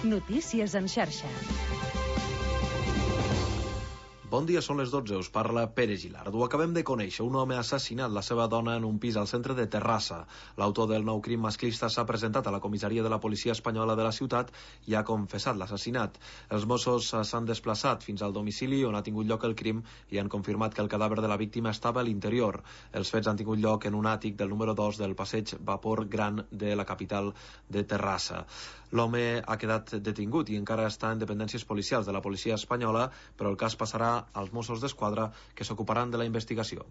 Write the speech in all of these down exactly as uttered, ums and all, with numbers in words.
Notícies en xarxa. Bon dia, són les dotze, us parla Pere Gilard. Ho acabem de conèixer, un home ha assassinat la seva dona en un pis al centre de Terrassa. L'autor del nou crim masclista s'ha presentat a la comissaria de la policia espanyola de la ciutat i ha confessat l'assassinat. Els Mossos s'han desplaçat fins al domicili on ha tingut lloc el crim i han confirmat que el cadàver de la víctima estava a l'interior. Els fets han tingut lloc en un àtic del número dos del passeig Vapor Gran de la capital de Terrassa. L'home ha quedat detingut i encara està en dependències policials de la policia espanyola, però el cas passarà als Mossos d'Esquadra, que s'ocuparan de la investigació.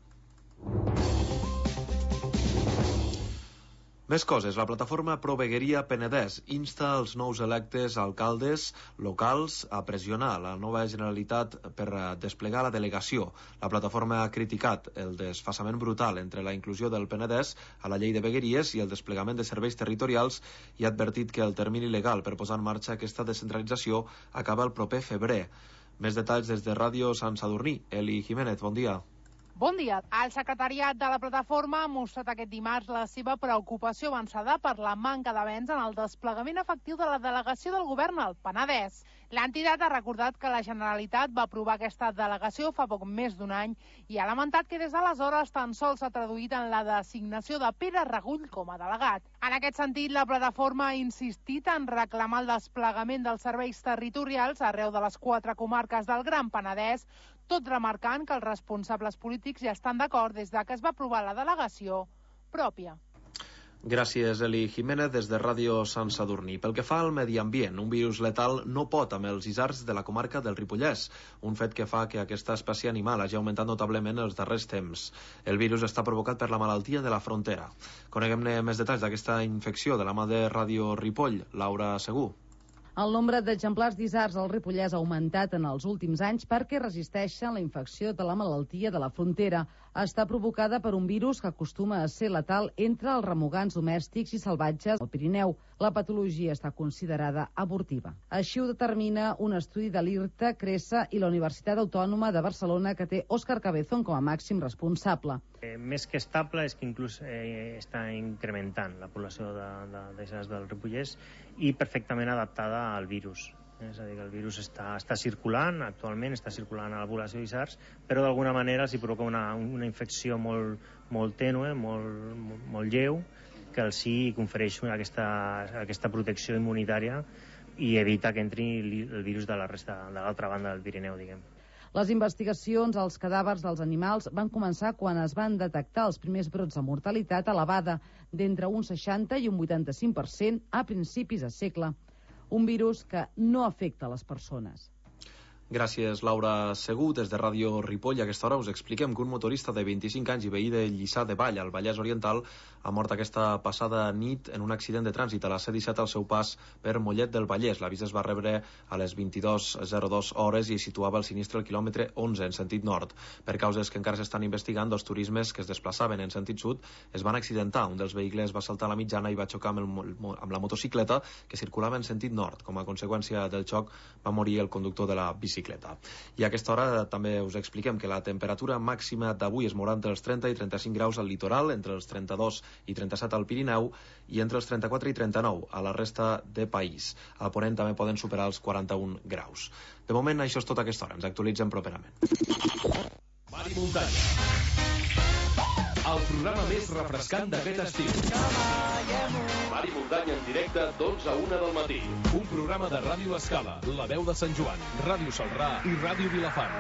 Més coses. La plataforma Pro Vegueria Penedès insta els nous electes alcaldes locals a pressionar la nova Generalitat per desplegar la delegació. La plataforma ha criticat el desfasament brutal entre la inclusió del Penedès a la llei de vegueries i el desplegament de serveis territorials i ha advertit que el termini legal per posar en marxa aquesta descentralització acaba el proper febrer. Més detalls des de Ràdio Sant Sadurní. Eli Jiménez, bon dia. Bon dia. El secretariat de la plataforma ha mostrat aquest dimarts la seva preocupació avançada per la manca d'avenç en el desplegament efectiu de la delegació del govern al Penedès. L'entitat ha recordat que la Generalitat va aprovar aquesta delegació fa poc més d'un any i ha lamentat que des d'aleshores tan sols s'ha traduït en la designació de Pere Regull com a delegat. En aquest sentit, la plataforma ha insistit en reclamar el desplegament dels serveis territorials arreu de les quatre comarques del Gran Penedès, tot remarcant que els responsables polítics ja estan d'acord des de que es va aprovar la delegació pròpia. Gràcies, Eli Jiménez, des de Ràdio Sant Sadurní. Pel que fa al medi ambient, un virus letal no pot amb els isards de la comarca del Ripollès, un fet que fa que aquesta espècie animal hagi augmentat notablement els darrers temps. El virus està provocat per la malaltia de la frontera. Coneguem-ne més detalls d'aquesta infecció de la mà de Ràdio Ripoll, Laura Segú. El nombre d'exemplars d'isards al Ripollès ha augmentat en els últims anys perquè resisteixen la infecció de la malaltia de la frontera. Està provocada per un virus que acostuma a ser letal entre els remugants domèstics i salvatges al Pirineu. La patologia està considerada abortiva. Així ho determina un estudi de l'IRTA, CRESA i la Universitat Autònoma de Barcelona, que té Òscar Cabezón com a màxim responsable. Eh, més que estable és que inclús eh, està incrementant la població d'isards de, de, del Ripollès i perfectament adaptada al virus. És a dir, que el virus està, està circulant, actualment està circulant a la població d'isards, però d'alguna manera s'hi provoca una, una infecció molt, molt tènue, molt, molt, molt lleu, que el sí confereix aquesta, aquesta protecció immunitària i evita que entri el virus de la resta, de l'altra banda del Pirineu, diguem. Les investigacions als cadàvers dels animals van començar quan es van detectar els primers brots de mortalitat elevada d'entre un seixanta i un vuitanta-cinc per cent a principis de segle. Un virus que no afecta les persones. Gràcies, Laura Segú. Des de Ràdio Ripoll, a aquesta hora us expliquem que un motorista de vint-i-cinc anys i veí de Lliçà de Vall, al Vallès Oriental, ha mort aquesta passada nit en un accident de trànsit a la C disset al seu pas per Mollet del Vallès. L'avís es va rebre a les vint-i-dues zero dos hores i situava el sinistre al quilòmetre onze en sentit nord. Per causes que encara s'estan investigant, dos turismes que es desplaçaven en sentit sud es van accidentar. Un dels vehicles va saltar a la mitjana i va xocar amb, el, amb la motocicleta que circulava en sentit nord. Com a conseqüència del xoc va morir el conductor de la bicicleta. I a aquesta hora també us expliquem que la temperatura màxima d'avui es mourà entre els trenta i trenta-cinc graus al litoral, entre els trenta-dos i trenta-set al Pirineu i entre els trenta-quatre i trenta-nou a la resta de país. A Ponent també poden superar els quaranta-un graus. De moment això és tot a aquesta hora, ens actualitzem properament. Mar i muntanya, el programa més refrescant d'aquest estiu. Mar i muntanya en directe d'onze a una del matí. Un programa de Ràdio Escala, La Veu de Sant Joan, Ràdio Salrà i Ràdio Vilafant.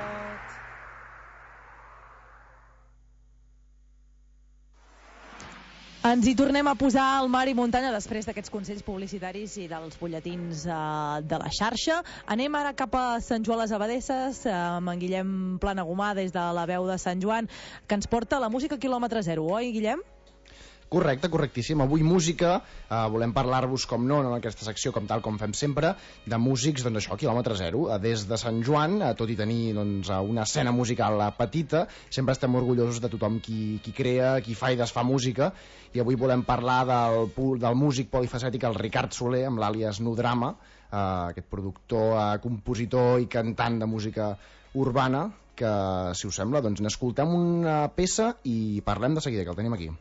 Ens hi tornem a posar al mar i muntanya després d'aquests consells publicitaris i dels butlletins eh, de la xarxa. Anem ara cap a Sant Joan les Abadesses, eh, amb en Guillem Planagumà des de La Veu de Sant Joan, que ens porta la música quilòmetre zero, oi, Guillem? Correcte, correctíssim. Avui música, eh, volem parlar-vos, com no, en aquesta secció, com tal com fem sempre, de músics, doncs això, quilòmetre zero. Eh, des de Sant Joan, eh, tot i tenir doncs, una escena musical petita, sempre estem orgullosos de tothom qui, qui crea, qui fa i desfà música, i avui volem parlar del, del músic polifacètic, el Ricard Soler, amb l'àlies Nudrama, eh, aquest productor, eh, compositor i cantant de música urbana, que, si us sembla, doncs n'escoltem una peça i parlem de seguida, que el tenim aquí.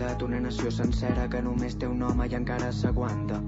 fundat una nació sencera que només té un home i encara s'aguanta.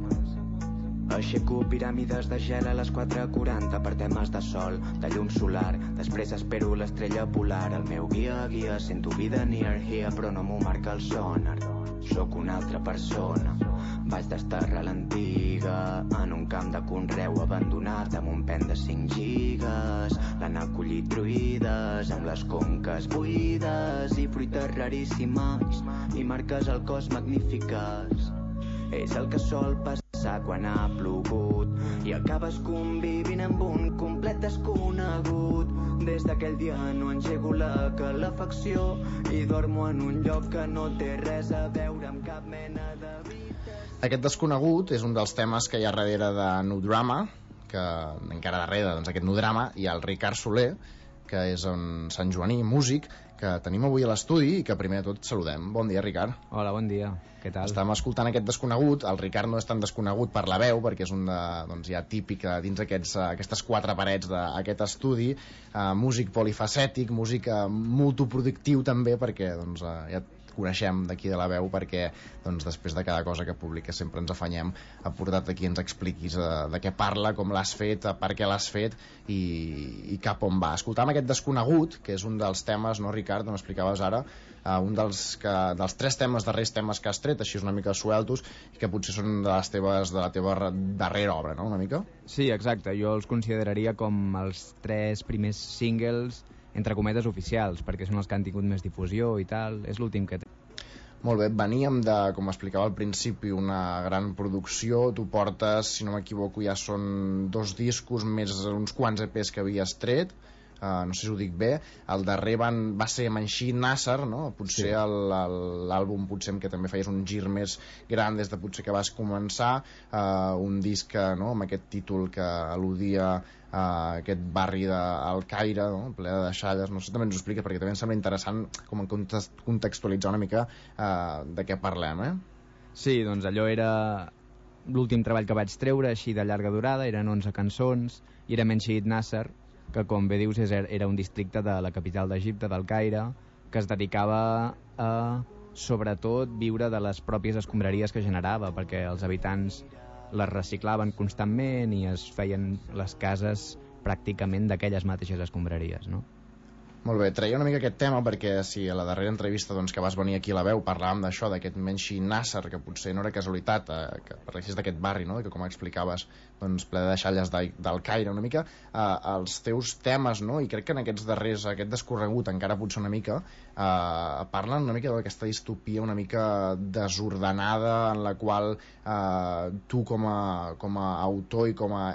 Aixeco piràmides de gel a les quatre quaranta per temes de sol, de llum solar. Després espero l'estrella polar. El meu guia, guia, sento vida near here, però no m'ho marca el sonar. Sóc una altra persona. Vaig desterrar l'antiga en un camp de conreu abandonat amb un pen de cinc gigas. L'han acollit druides amb les conques buides i fruites raríssimes i marques al cos magnífiques. És el que sol passar quan ha plogut i acabes convivint amb un complet desconegut. Des d'aquell dia no engego la calefacció i dormo en un lloc que no té res a veure amb cap mena de vida. Aquest desconegut és un dels temes que hi ha darrere de Nu Drama, que encara darrere doncs, aquest Nu Drama hi ha el Ricard Soler, que és un santjoaní, músic, que tenim avui a l'estudi i que primer de tot saludem. Bon dia, Ricard. Hola, bon dia. Què tal? Estàvem escoltant aquest desconegut. El Ricard no és tan desconegut per la veu, perquè és un de, doncs, ja típic dins aquests, aquestes quatre parets d'aquest estudi. Uh, músic polifacètic, músic uh, multiproductiu també, perquè doncs, uh, ja coneixem d'aquí de la veu, perquè doncs, després de cada cosa que publica sempre ens afanyem a portar-te aquí ens expliquis de, de què parla, com l'has fet, per què l'has fet i, i cap on va. Escoltàvem aquest desconegut, que és un dels temes, no, Ricard, on explicaves ara, uh, un dels, que, dels tres temes, darrers temes que has tret, així una mica sueltos, i que potser són de les teves, de la teva darrera obra, no?, una mica? Sí, exacte. Jo els consideraria com els tres primers singles entre cometes oficials, perquè són els que han tingut més difusió i tal. És l'últim que té. Molt bé, veníem de, com explicava al principi, una gran producció. Tu portes, si no m'equivoco, ja són dos discos més uns quants E Pes que havies tret. Uh, no sé si ho dic bé. El darrer van, va ser Manxí Nasser, no? Potser sí. L'àlbum potser que també feies un gir més gran des de potser que vas començar, uh, un disc que, no, amb aquest títol que al·ludia a uh, aquest barri d'Al Caire, no? Ple de deixalles. No sé, també ens ho expliques, perquè també em sembla interessant com contextualitzar una mica uh, de què parlem, eh? Sí, doncs allò era l'últim treball que vaig treure, així de llarga durada, eren onze cançons, i era Manxí Nasser, que com bé dius era un districte de la capital d'Egipte, del Caire, que es dedicava a, sobretot, viure de les pròpies escombraries que generava, perquè els habitants les reciclaven constantment i es feien les cases pràcticament d'aquelles mateixes escombraries, no? Molt bé, traia una mica aquest tema perquè si a la darrera entrevista doncs, que vas venir aquí a la veu parlàvem d'això, d'aquest Manxí Nasser, que potser no era casualitat, eh, que parlessis d'aquest barri, no? Que com explicaves, doncs, ple de deixalles de, del Caire una mica, eh, els teus temes, no? I crec que en aquests darrers, aquest descorregut encara potser una mica, eh, parlen una mica d'aquesta distopia una mica desordenada en la qual eh, tu com a, com a autor i com a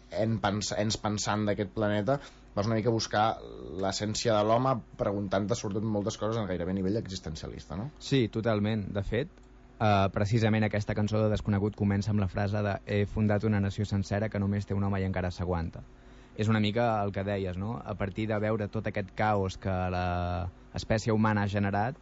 ens, ens pensant d'aquest planeta vas una mica a buscar l'essència de l'home preguntant-te sobretot moltes coses en gairebé a nivell existencialista, no? Sí, totalment. De fet, eh, precisament aquesta cançó de Desconegut comença amb la frase de he fundat una nació sencera que només té un home i encara s'aguanta. És una mica el que deies, no? A partir de veure tot aquest caos que l'espècie humana ha generat,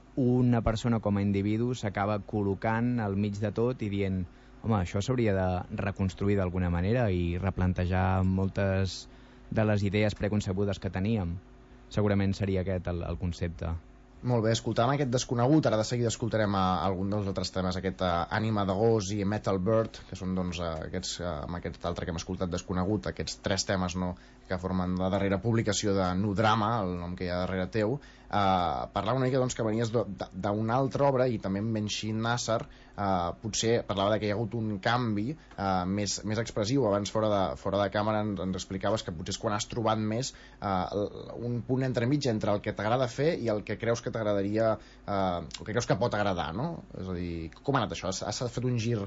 una persona com a individu s'acaba col·locant al mig de tot i dient home, això s'hauria de reconstruir d'alguna manera i replantejar moltes de les idees preconcebudes que teníem. Segurament seria aquest el, el concepte. Molt bé, escoltàvem aquest Desconegut, ara de seguida escoltarem a, a algun dels altres temes, aquest uh, Ànima de gos i Metal Bird, que són doncs uh, aquests, uh, amb aquest altre que hem escoltat Desconegut, aquests tres temes, no?, que formen la darrera publicació de Nu Drama, el nom que hi ha darrere teu. Uh, parlava una mica doncs, que venies d'una altra obra i també amb Manxí Nasser, uh, potser parlava de que hi ha hagut un canvi uh, més, més expressiu. Abans fora de, fora de càmera ens, ens explicaves que potser és quan has trobat més uh, un punt entremig entre el que t'agrada fer i el que creus que t'agradaria, uh, el que creus que pot agradar, no? És a dir, com ha anat això? Has, has fet un gir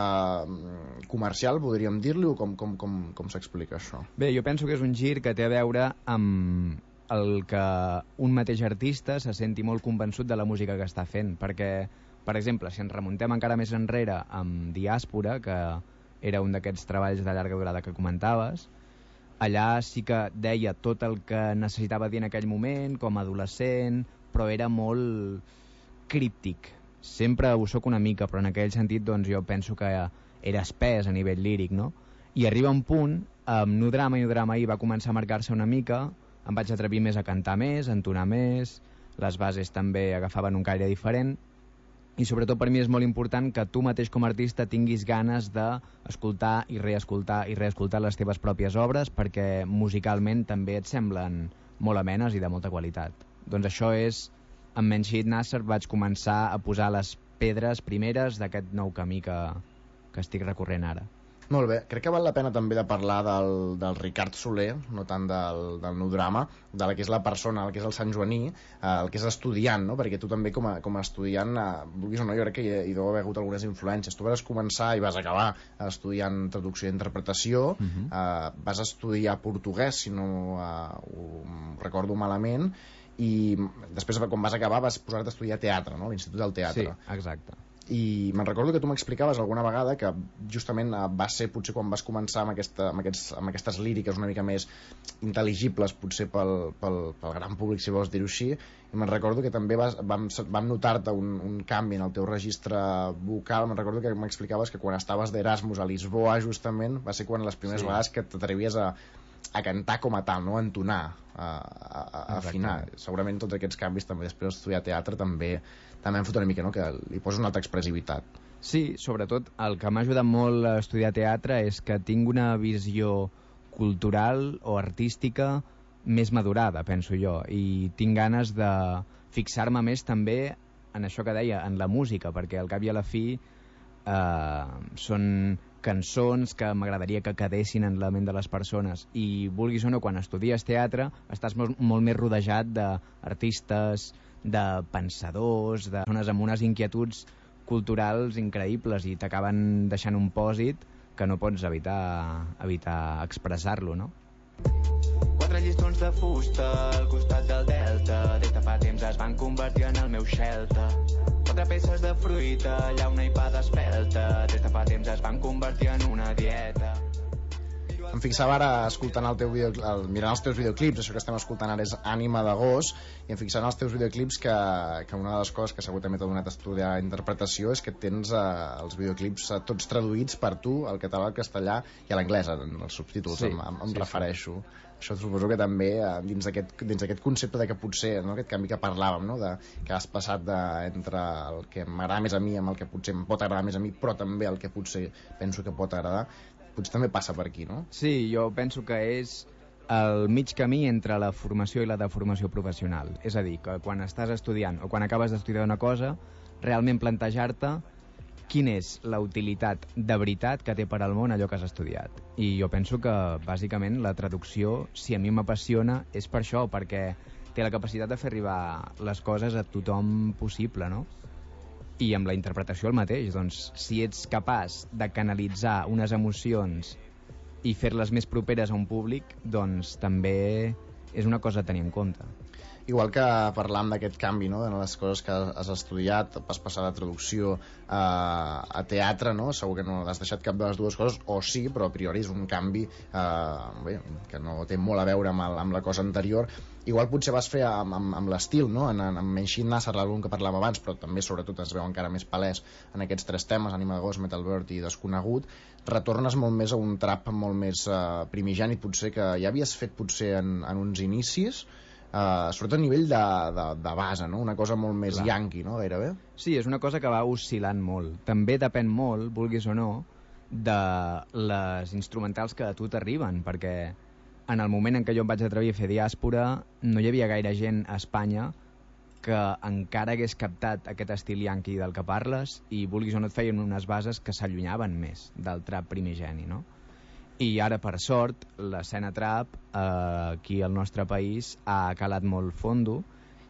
uh, comercial, podríem dir-li, o com, com, com, com s'explica això? Bé, jo penso que és un gir que té a veure amb el que un mateix artista se senti molt convençut de la música que està fent, perquè, per exemple, si ens remuntem encara més enrere amb Diàspora, que era un d'aquests treballs de llarga durada que comentaves, allà sí que deia tot el que necessitava dir en aquell moment, com a adolescent, però era molt críptic. Sempre ho soc una mica, però en aquell sentit doncs, jo penso que era espès a nivell líric, no? I arriba un punt, amb Nu Drama i Nu Drama ahir va començar a marcar-se una mica, em vaig atrevir més a cantar més, a entonar més, les bases també agafaven un caire diferent, i sobretot per mi és molt important que tu mateix com a artista tinguis ganes d'escoltar i reescoltar i reescoltar les teves pròpies obres, perquè musicalment també et semblen molt amenes i de molta qualitat. Doncs això és, amb Menshid Nasser vaig començar a posar les pedres primeres d'aquest nou camí que, que estic recorrent ara. Molt bé, crec que val la pena també de parlar del, del Ricard Soler, no tant del, del nou drama, de la que és la persona, el que és el Sant Joaní, eh, el que és estudiant, no? Perquè tu també com a, com a estudiant, eh, vulguis o no, jo crec que hi, hi deu haver hagut algunes influències. Tu vas començar i vas acabar estudiant traducció i interpretació, uh-huh. eh, vas estudiar portuguès, si no eh, ho recordo malament, i després quan vas acabar vas posar-te a estudiar teatre, no? L'Institut del Teatre. Sí, exacte. I me'n recordo que tu m'explicaves alguna vegada que justament va ser potser quan vas començar amb, aquesta, amb, aquests, amb aquestes líriques una mica més intel·ligibles potser pel, pel, pel gran públic, si vols dir-ho així, i me'n recordo que també vas, vam, vam notar-te un, un canvi en el teu registre vocal. Me'n recordo que m'explicaves que quan estaves d'Erasmus a Lisboa justament va ser quan les primeres sí. vegades que t'atrevies a, a cantar com a tal, no? A entonar, a, a, a afinar. Segurament tots aquests canvis també després d'estudiar teatre també també em fot una mica, no? Que li posa una altra expressivitat. Sí, sobretot el que m'ha ajudat molt a estudiar teatre és que tinc una visió cultural o artística més madurada, penso jo, i tinc ganes de fixar-me més també en això que deia, en la música, perquè al cap i a la fi eh, són cançons que m'agradaria que quedessin en la ment de les persones, i vulguis o no, quan estudies teatre estàs molt, molt més rodejat d'artistes, de pensadors, de persones amb unes inquietuds culturals increïbles i t'acaben deixant un pòsit que no pots evitar, evitar expressar-lo, no? Quatre llistons de fusta al costat del delta, des de fa temps es van convertir en el meu shelter. Quatre peces de fruita, llauna i pa d'espelta, des de fa temps es van convertir en una dieta. Em fixava ara escoltant el teu video, el, mirant els teus videoclips, això que estem escoltant ara és Ànima d'agost, i em fixava en els teus videoclips que, que una de les coses que segur també t'ha donat a estudiar interpretació és que tens eh, els videoclips eh, tots traduïts per tu al català, al castellà i a l'anglès, en els subtítols, sí, em, em, em sí, refereixo. Sí. Això suposo que també eh, dins d'aquest concepte de que potser, no, aquest canvi que parlàvem, no, de, que has passat de, entre el que m'agrada més a mi amb el que potser em pot agradar més a mi, però també el que potser penso que pot agradar, potser també passa per aquí, no? Sí, jo penso que és el mig camí entre la formació i la deformació professional. És a dir, que quan estàs estudiant o quan acabes d'estudiar una cosa, realment plantejar-te quina és la utilitat de veritat que té per al món allò que has estudiat. I jo penso que, bàsicament, la traducció, si a mi m'apassiona, és per això, perquè té la capacitat de fer arribar les coses a tothom possible, no? I amb la interpretació el mateix, doncs, si ets capaç de canalitzar unes emocions i fer-les més properes a un públic, doncs també és una cosa a tenir en compte. Igual que parlam d'aquest canvi, no?, de les coses que has estudiat, vas passar de traducció a, a teatre, no? Segur que no has deixat cap de les dues coses, o sí, però a priori és un canvi eh, bé, que no té molt a veure amb, el, amb la cosa anterior. Igual potser vas fer amb, amb, amb l'estil, no? En, en Menshid Nasser, l'àlbum que parlàvem abans, però també sobretot es veu encara més palès en aquests tres temes, Ànima d'agost, Metal Bird i Desconegut. Retornes molt més a un trap molt més uh, primigeni, potser que ja havies fet potser en, en uns inicis, uh, sobretot a nivell de, de, de base, no? Una cosa molt més Clar. Yankee, no? Gairebé. Sí, és una cosa que va oscil·lant molt. També depèn molt, vulguis o no, de les instrumentals que a tu t'arriben, perquè en el moment en què jo em vaig atrevir a fer diàspora no hi havia gaire gent a Espanya que encara hagués captat aquest estil yankee del que parles, i vulguis o no et feien unes bases que s'allunyaven més del trap primigeni, no? I ara, per sort, l'escena trap eh, aquí al nostre país ha calat molt fondo,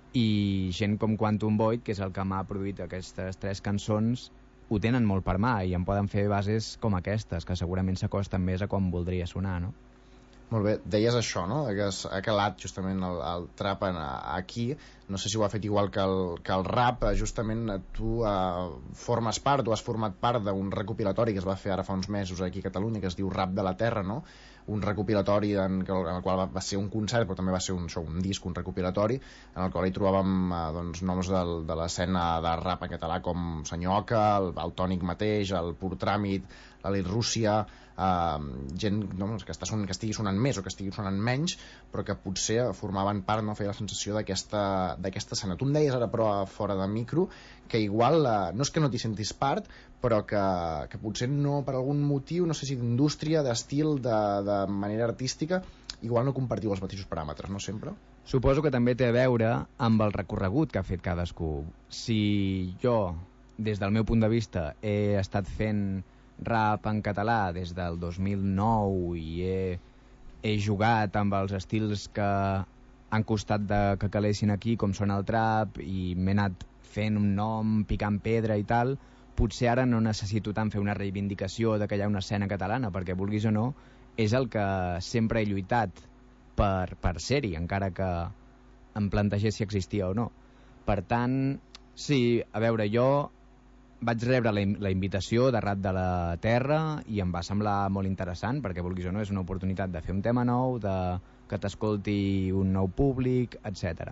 i gent com Quantum Void, que és el que m'ha produït aquestes tres cançons, ho tenen molt per mà i em poden fer bases com aquestes, que segurament s'acosten més a com voldria sonar, no? Molt bé, deies això, no?, que ha calat justament el, el trap en, aquí. No sé si ho ha fet igual que el, que el rap. Justament tu uh, formes part, tu has format part d'un recopilatori que es va fer ara fa uns mesos aquí a Catalunya, que es diu Rap de la Terra, no? Un recopilatori en, en el qual va, va ser un concert, però també va ser un, això, un disc, un recopilatori, en el qual hi trobàvem uh, doncs, noms del, de l'escena de rap en català com Senyor Oca, el, el Tònic mateix, el Pur Tràmit, l'Elit Rússia, Uh, gent no, que, està son, que estigui sonant més o que estigui sonant menys, però que potser formaven part, no, feia la sensació d'aquesta escena. Tu em deies ara, però fora de micro, que igual uh, no és que no t'hi sentis part, però que, que potser no, per algun motiu, no sé si d'indústria, d'estil, de, de manera artística, igual no compartiu els mateixos paràmetres, no sempre? Suposo que també té a veure amb el recorregut que ha fet cadascú. Si jo, des del meu punt de vista, he estat fent rap en català des del dos mil nou i he, he jugat amb els estils que han costat de, que calessin aquí, com són el trap, i m'he anat fent un nom, picant pedra i tal, potser ara no necessito tant fer una reivindicació de que hi ha una escena catalana, perquè vulguis o no, és el que sempre he lluitat per, per ser-hi, encara que em plantegés si existia o no. Per tant, sí, a veure, jo vaig rebre la, la invitació de Rap de la Terra i em va semblar molt interessant, perquè vulguis o no és una oportunitat de fer un tema nou, de que t'escolti un nou públic, etcètera.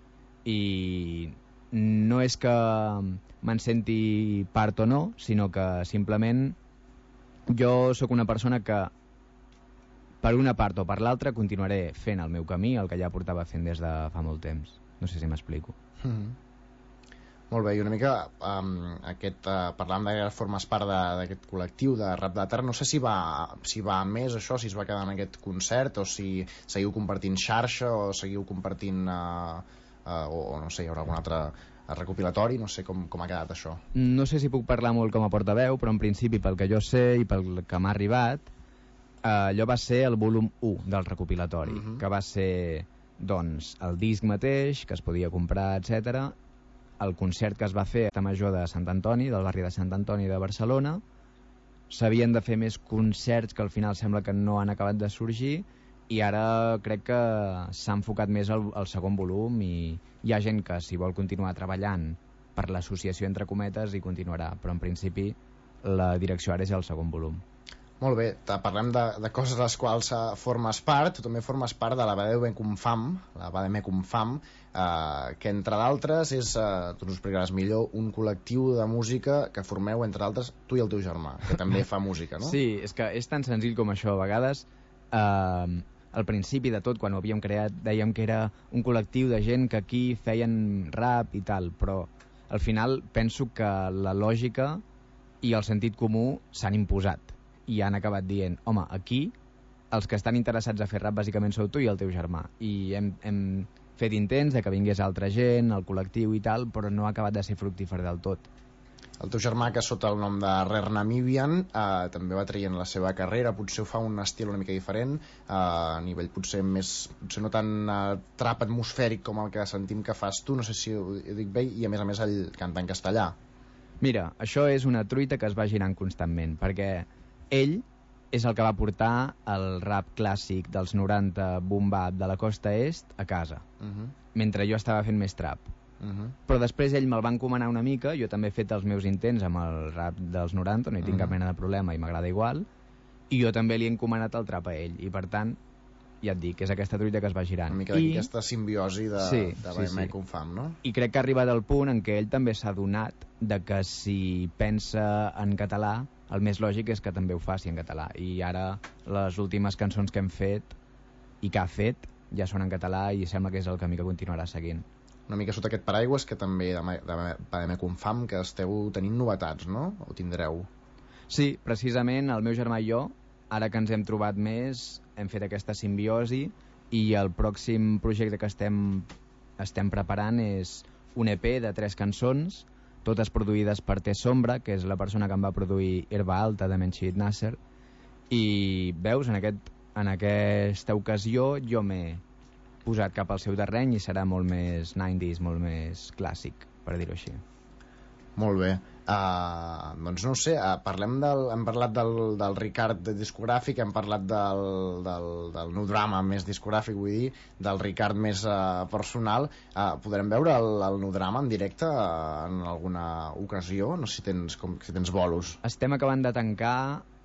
I no és que me'n senti part o no, sinó que simplement jo sóc una persona que per una part o per l'altra continuaré fent el meu camí, el que ja portava fent des de fa molt temps. No sé si m'explico. Mm-hmm. Molt bé, i una mica um, aquest, uh, parlant de que formes part d'aquest col·lectiu de Rap de la Terra, no sé si va, si va més això, si es va quedar en aquest concert, o si seguiu compartint xarxa, o seguiu compartint uh, uh, o, o no sé, hi haurà algun altre recopilatori, no sé com, com ha quedat això. No sé si puc parlar molt com a portaveu, però en principi pel que jo sé i pel que m'ha arribat, uh, allò va ser el volum u del recopilatori, uh-huh. que va ser doncs el disc mateix, que es podia comprar, etcètera, el concert que es va fer a la Major de Sant Antoni, del barri de Sant Antoni de Barcelona. S'havien de fer més concerts que al final sembla que no han acabat de sorgir, i ara crec que s'ha enfocat més al, al segon volum, i hi ha gent que si vol continuar treballant per l'associació entre cometes i continuarà, però en principi la direcció ara és el segon volum. Molt bé, parlem de, de coses a les quals uh, formes part. Tu també formes part de la Bademe Confam, la Bademe Confam, uh, que entre d'altres és, uh, tu ens ho explicaràs millor, un col·lectiu de música que formeu, entre d'altres, tu i el teu germà, que també fa música, no? Sí, és que és tan senzill com això. A vegades, uh, al principi de tot, quan ho havíem creat, dèiem que era un col·lectiu de gent que aquí feien rap i tal, però al final penso que la lògica i el sentit comú s'han imposat i han acabat dient, home, aquí els que estan interessats a fer rap bàsicament sou tu i el teu germà, i hem, hem fet intents de que vingués altra gent, el col·lectiu i tal, però no ha acabat de ser fructífer del tot. El teu germà, que sota el nom de Rare Namibian, eh, també va traient la seva carrera, potser ho fa un estil una mica diferent, eh, a nivell potser més, potser no tan eh, trap atmosfèric com el que sentim que fas tu, no sé si ho, ho dic bé, i a més a més ell canta en castellà. Mira, això és una truita que es va girant constantment, perquè ell és el que va portar el rap clàssic dels noranta boom bap de la costa est a casa, uh-huh. mentre jo estava fent més trap. Uh-huh. Però després ell me'l va encomanar una mica, jo també he fet els meus intents amb el rap dels noranta, no hi tinc uh-huh. cap mena de problema i m'agrada igual, i jo també li he encomanat el trap a ell, i per tant, ja et dic, és aquesta truita que es va girant. Una mica I... d'aquesta simbiosi de, sí, de sí, sí. Confam, no? I crec que ha arribat al punt en què ell també s'ha adonat de que si pensa en català, el més lògic és que també ho faci en català, i ara les últimes cançons que hem fet i que ha fet ja són en català i sembla que és el camí que continuarà seguint. Una mica sota aquest paraigües que també de, de Bademe Confam, que esteu tenint novetats, no? O tindreu? Sí, precisament el meu germà i jo, ara que ens hem trobat més, hem fet aquesta simbiosi, i el pròxim projecte que estem, estem preparant és un E P de tres cançons, totes produïdes per T. Sombra, que és la persona que em va produir Herba Alta de Menchid Nasser, i veus, en, aquest, en aquesta ocasió jo m'he posat cap al seu terreny i serà molt més nineties, molt més clàssic, per dir-ho així. Molt bé. Uh, doncs no ho sé, uh, parlem del, hem parlat del, del Ricard discogràfic, hem parlat del, del, del nou drama més discogràfic, vull dir, del Ricard més uh, personal. Uh, podrem veure el, el nou drama en directe uh, en alguna ocasió? No sé si tens, com, si tens bolos. Estem acabant de tancar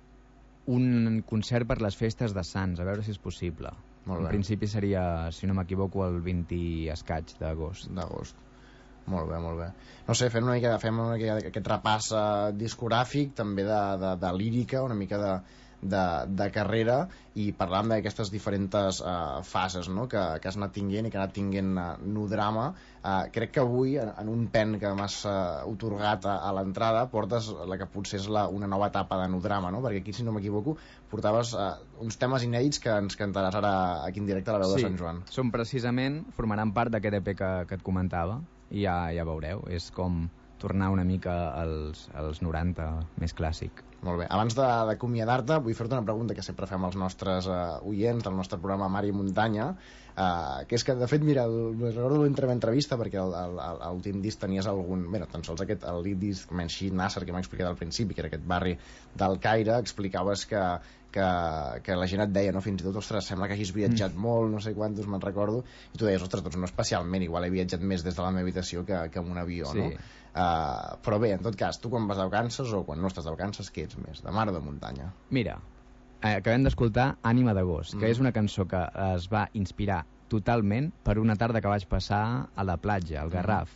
un concert per les festes de Sants, a veure si és possible. Molt bé. En principi seria, si no m'equivoco, el vint i escaig d'agost. D'agost. Molt bé, molt bé. No sé, fem una mica, fem una mica aquest repàs uh, discogràfic, també de, de, de lírica, una mica de, de, de carrera, i parlant d'aquestes diferents uh, fases, no?, que, que has anat tinguent i que ha anat tinguent uh, Nudrama. Uh, crec que avui, en, en un pen que m'has uh, otorgat a, a l'entrada, portes la que potser és la, una nova etapa de Nudrama, no?, perquè aquí, si no m'equivoco, portaves uh, uns temes inèdits que ens cantaràs ara aquí en directe a la veu sí, de Sant Joan. Sí, són precisament, formaran part d'aquest E P que, que et comentava, i ja, ja veureu, és com tornar una mica als, als noranta, més clàssic. Molt bé. Abans d'acomiadar-te, vull fer-te una pregunta que sempre fem als nostres uh, oients del nostre programa Mar i Muntanya, uh, que és que, de fet, mira, el, recordo l'última entrevista, perquè a l'últim disc tenies algun... Bé, tan sols aquest, el disc Menshi Nasser, que m'ha explicat al principi, que era aquest barri del Caire, explicaves que, que, que la gent et deia, no, fins i tot, ostres, sembla que hagis viatjat mm. molt, no sé quantos, me'n recordo, i tu deies, ostres, doncs no especialment, igual he viatjat més des de la meva habitació que, que en un avió, sí. no? Uh, però bé, en tot cas, tu quan vas de vacances o quan no estàs de vacances, què ets més, de mar o de muntanya? Mira, eh, acabem d'escoltar Ànima d'agost, Mm. que és una cançó que es va inspirar totalment per una tarda que vaig passar a la platja, al Garraf.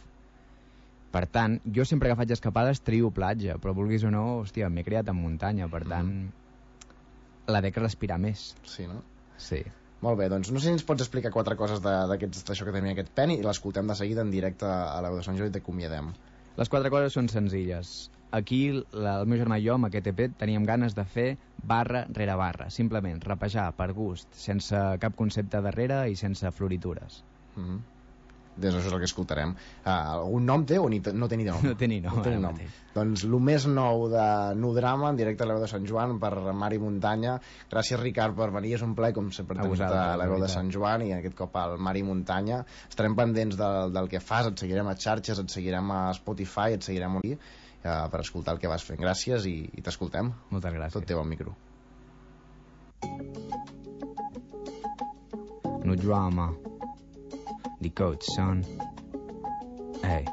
Per tant, jo sempre que faig escapades trio platja, però vulguis o no, hòstia, m'he criat en muntanya, per tant, mm. la dec respirar més. Sí, no? Sí. Molt bé, doncs no sé si ens pots explicar quatre coses d'això que tenia aquest pen i l'escoltem de seguida en directe a la veu de Sant Joan i t'acomiadem. Les quatre coses són senzilles. Aquí, la, el meu germà i jo, amb aquest E P, teníem ganes de fer barra rere barra. Simplement, rapejar per gust, sense cap concepte darrere i sense floritures. Mm-hmm. Doncs això és el que escoltarem. Uh, algun nom té o ni no té ni nom? No té ni nom. No té ni nom. Doncs el més nou de Nudrama, en directe a la veu de Sant Joan, per Mar i Muntanya. Gràcies, Ricard, per venir. És un plaer, com sempre, tenir-te a la veu de Sant Joan i aquest cop al Mar i Muntanya. Estarem pendents del, del que fas, et seguirem a xarxes, et seguirem a Spotify, et seguirem aquí uh, per escoltar el que vas fent. Gràcies i, i t'escoltem. Moltes gràcies. Tot teu al micro. Nudrama. The coach, son. Ei.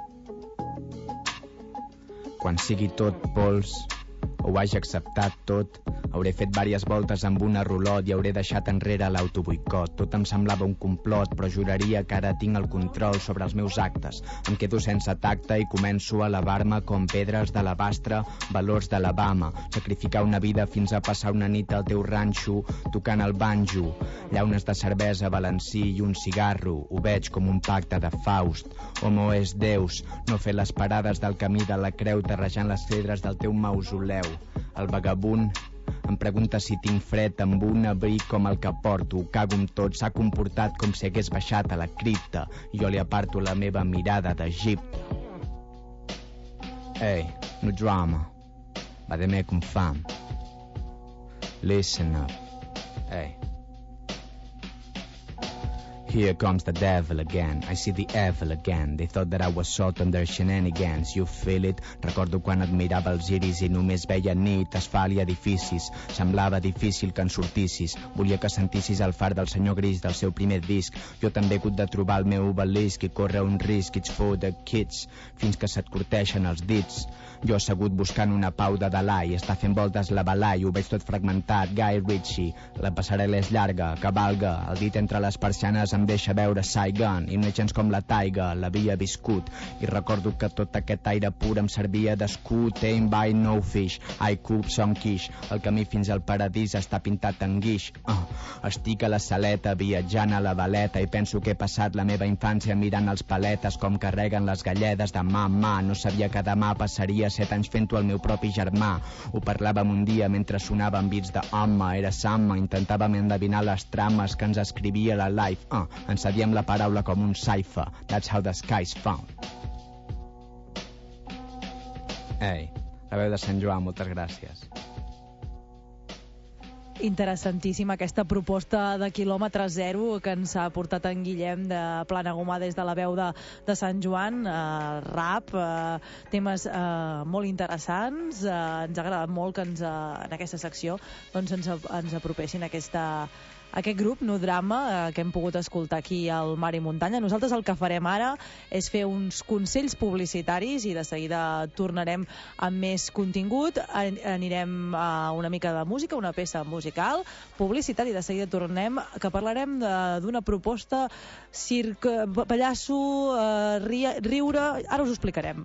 Quan sigui tot pols, ho hagi acceptat tot, hauré fet vàries voltes amb una rulot i hauré deixat enrere l'autoboicot. Tot em semblava un complot, però juraria que ara tinc el control sobre els meus actes. Em quedo sense tacte i començo a elevar-me com pedres d'alabastre, valors d'Alabama. Sacrificar una vida fins a passar una nit al teu ranxo, tocant el banjo. Llaunes de cervesa, balancí i un cigarro. Ho veig com un pacte de Faust. Homo és Deus, no fer les parades del camí de la creu terrejant les pedres del teu mausoleu. El vagabund em pregunta si tinc fred amb un abric com el que porto. Cago amb tot, s'ha comportat com si hagués baixat a la cripta. Jo li aparto la meva mirada d'Egipte. Ei, no drama. Vademe com fam. Listen up. Ei. Here comes the devil again, I see the evil again. They thought that I was salt on their shenanigans. You feel it? Recordo quan admirava els iris i només veia nit, asfalt i edificis. Semblava difícil que en sortissis. Volia que sentissis el far del senyor Gris del seu primer disc. Jo també he hagut de trobar el meu obelisc i córrer un risc. It's for the kids, fins que se't corteixen els dits. Jo assegut buscant una pau de Dalai, està fent voltes la balai, ho veig tot fragmentat. Guy Ritchie, la passarel·la és llarga, cavalga, el dit entre les persianes em deixa veure Saigon, i no és gens com la taiga, l'havia viscut, i recordo que tot aquest aire pur em servia d'escut. Aim by no fish, I cook some quiche, el camí fins al paradís està pintat en guix. Uh, estic a la saleta viatjant a la valeta i penso que he passat la meva infància mirant els paletes com carreguen les galledes de mà. No sabia que demà passaria set anys fent-ho al meu propi germà. Ho parlàvem un dia mentre sonaven beats de home, era Samma, intentàvem endevinar les trames que ens escrivia la life. Uh, ens cedíem la paraula com un cipher. That's how the sky's found. Ei, la veu de Sant Joan, moltes gràcies. Interessantíssima aquesta proposta de quilòmetre zero que ens ha portat en Guillem de Planagumà des de la veu de, de Sant Joan, eh, rap, eh, temes eh, molt interessants. Eh, ens ha agradat molt que ens, eh, en aquesta secció doncs ens, ens apropessin aquesta, aquest grup, No Drama, eh, que hem pogut escoltar aquí al Mar i Muntanya. Nosaltres el que farem ara és fer uns consells publicitaris i de seguida tornarem amb més contingut. Anirem a una mica de música, una peça musical, publicitari, de seguida tornem, que parlarem d'una proposta circ, pallasso, eh, ri, riure, ara us ho explicarem.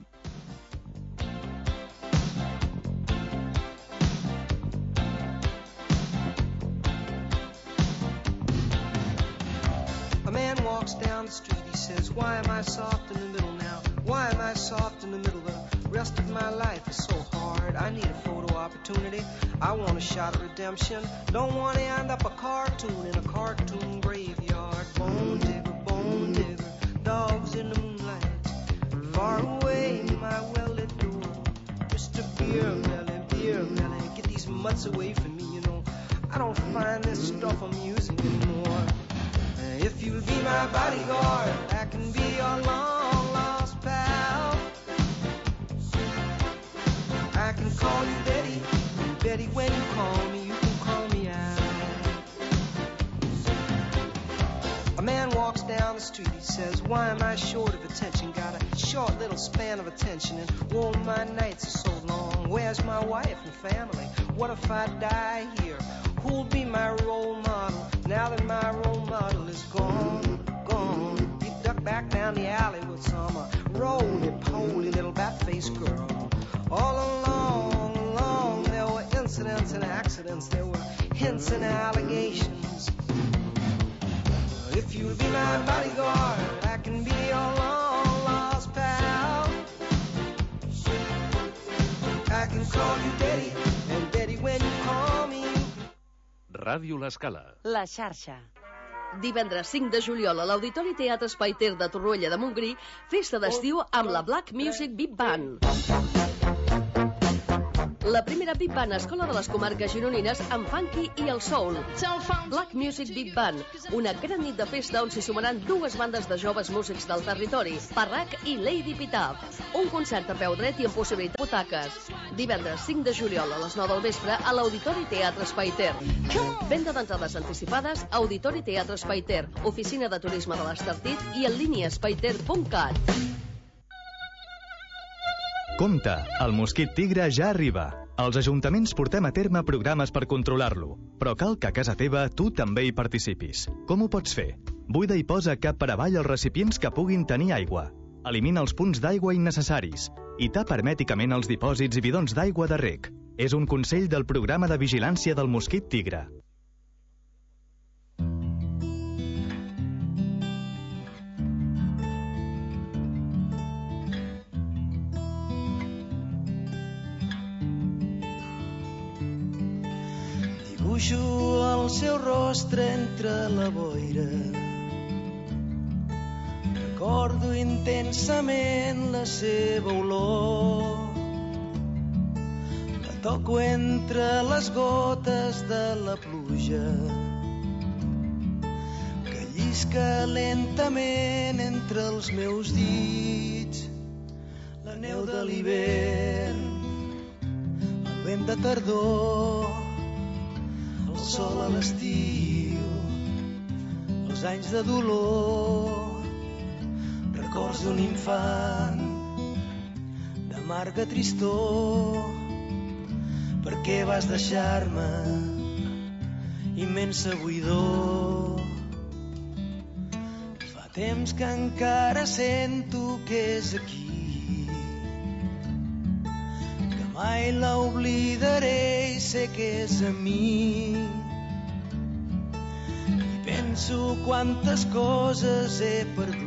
A man walks down the street, he says, why am I soft in the middle now? Why am I soft in the middle? The rest of my life is so hard. I need a photo opportunity. I want a shot of redemption. Don't want to end up a cartoon in a cartoon graveyard. Bone digger, bone digger, dogs in the moonlight. Far away, my well-lit door. Mister Beer Belly, Beer Belly, get these mutts away from me, you know. I don't find this stuff amusing anymore. If you'll be my bodyguard, I can be your long-lost pal. I can call you Betty, and Betty, when you call me, you can call me out. A man walks down the street, he says, why am I short of attention? Got a short little span of attention, and oh, my nights are so long. Where's my wife and family? What if I die here? Who'll be my role model now that my role model is gone, gone? You duck back down the alley with some uh, roly-poly little bat-faced girl. All along, along, there were incidents and accidents, there were hints and allegations. If you'll be my bodyguard, I can be your long-lost pal. I can call you Betty, and Betty, when you call me, Ràdio L'Escala. La xarxa. Divendres cinc de juliol a l'Auditori Teatre Espai Ter de Torroella de Montgrí, festa d'estiu amb la Black Music Big Band. La primera Big Band Escola de les Comarques Gironines amb funky i el soul. Black Music Big Band, una gran nit de festa on s'hi sumaran dues bandes de joves músics del territori, Parrac i Lady Pitaf. Un concert a peu dret i amb possibilitat de butaques. Divendres cinc de juliol a les nou del vespre a l'Auditori Teatre Espai Ter. Venda d'entrades anticipades, Auditori Teatre Espai Ter, Oficina de Turisme de l'Estartit i en línia espaiter punt cat. Compte, el mosquit tigre ja arriba. Els ajuntaments portem a terme programes per controlar-lo, però cal que a casa teva tu també hi participis. Com ho pots fer? Buida i posa cap per avall els recipients que puguin tenir aigua. Elimina els punts d'aigua innecessaris i tapa hermèticament els dipòsits i bidons d'aigua de reg. És un consell del programa de vigilància del mosquit tigre. Dibuixo el seu rostre entre la boira. Recordo intensament la seva olor. La toco entre les gotes de la pluja que llisca lentament entre els meus dits. La neu de l'hivern, el vent de tardor, el sol a l'estiu, els anys de dolor, records d'un infant d'amarga tristor. Per què vas deixar-me immensa buidor? Fa temps que encara sento que és aquí, que mai la oblidaré i sé que és a mi. I penso quantes coses he perdut,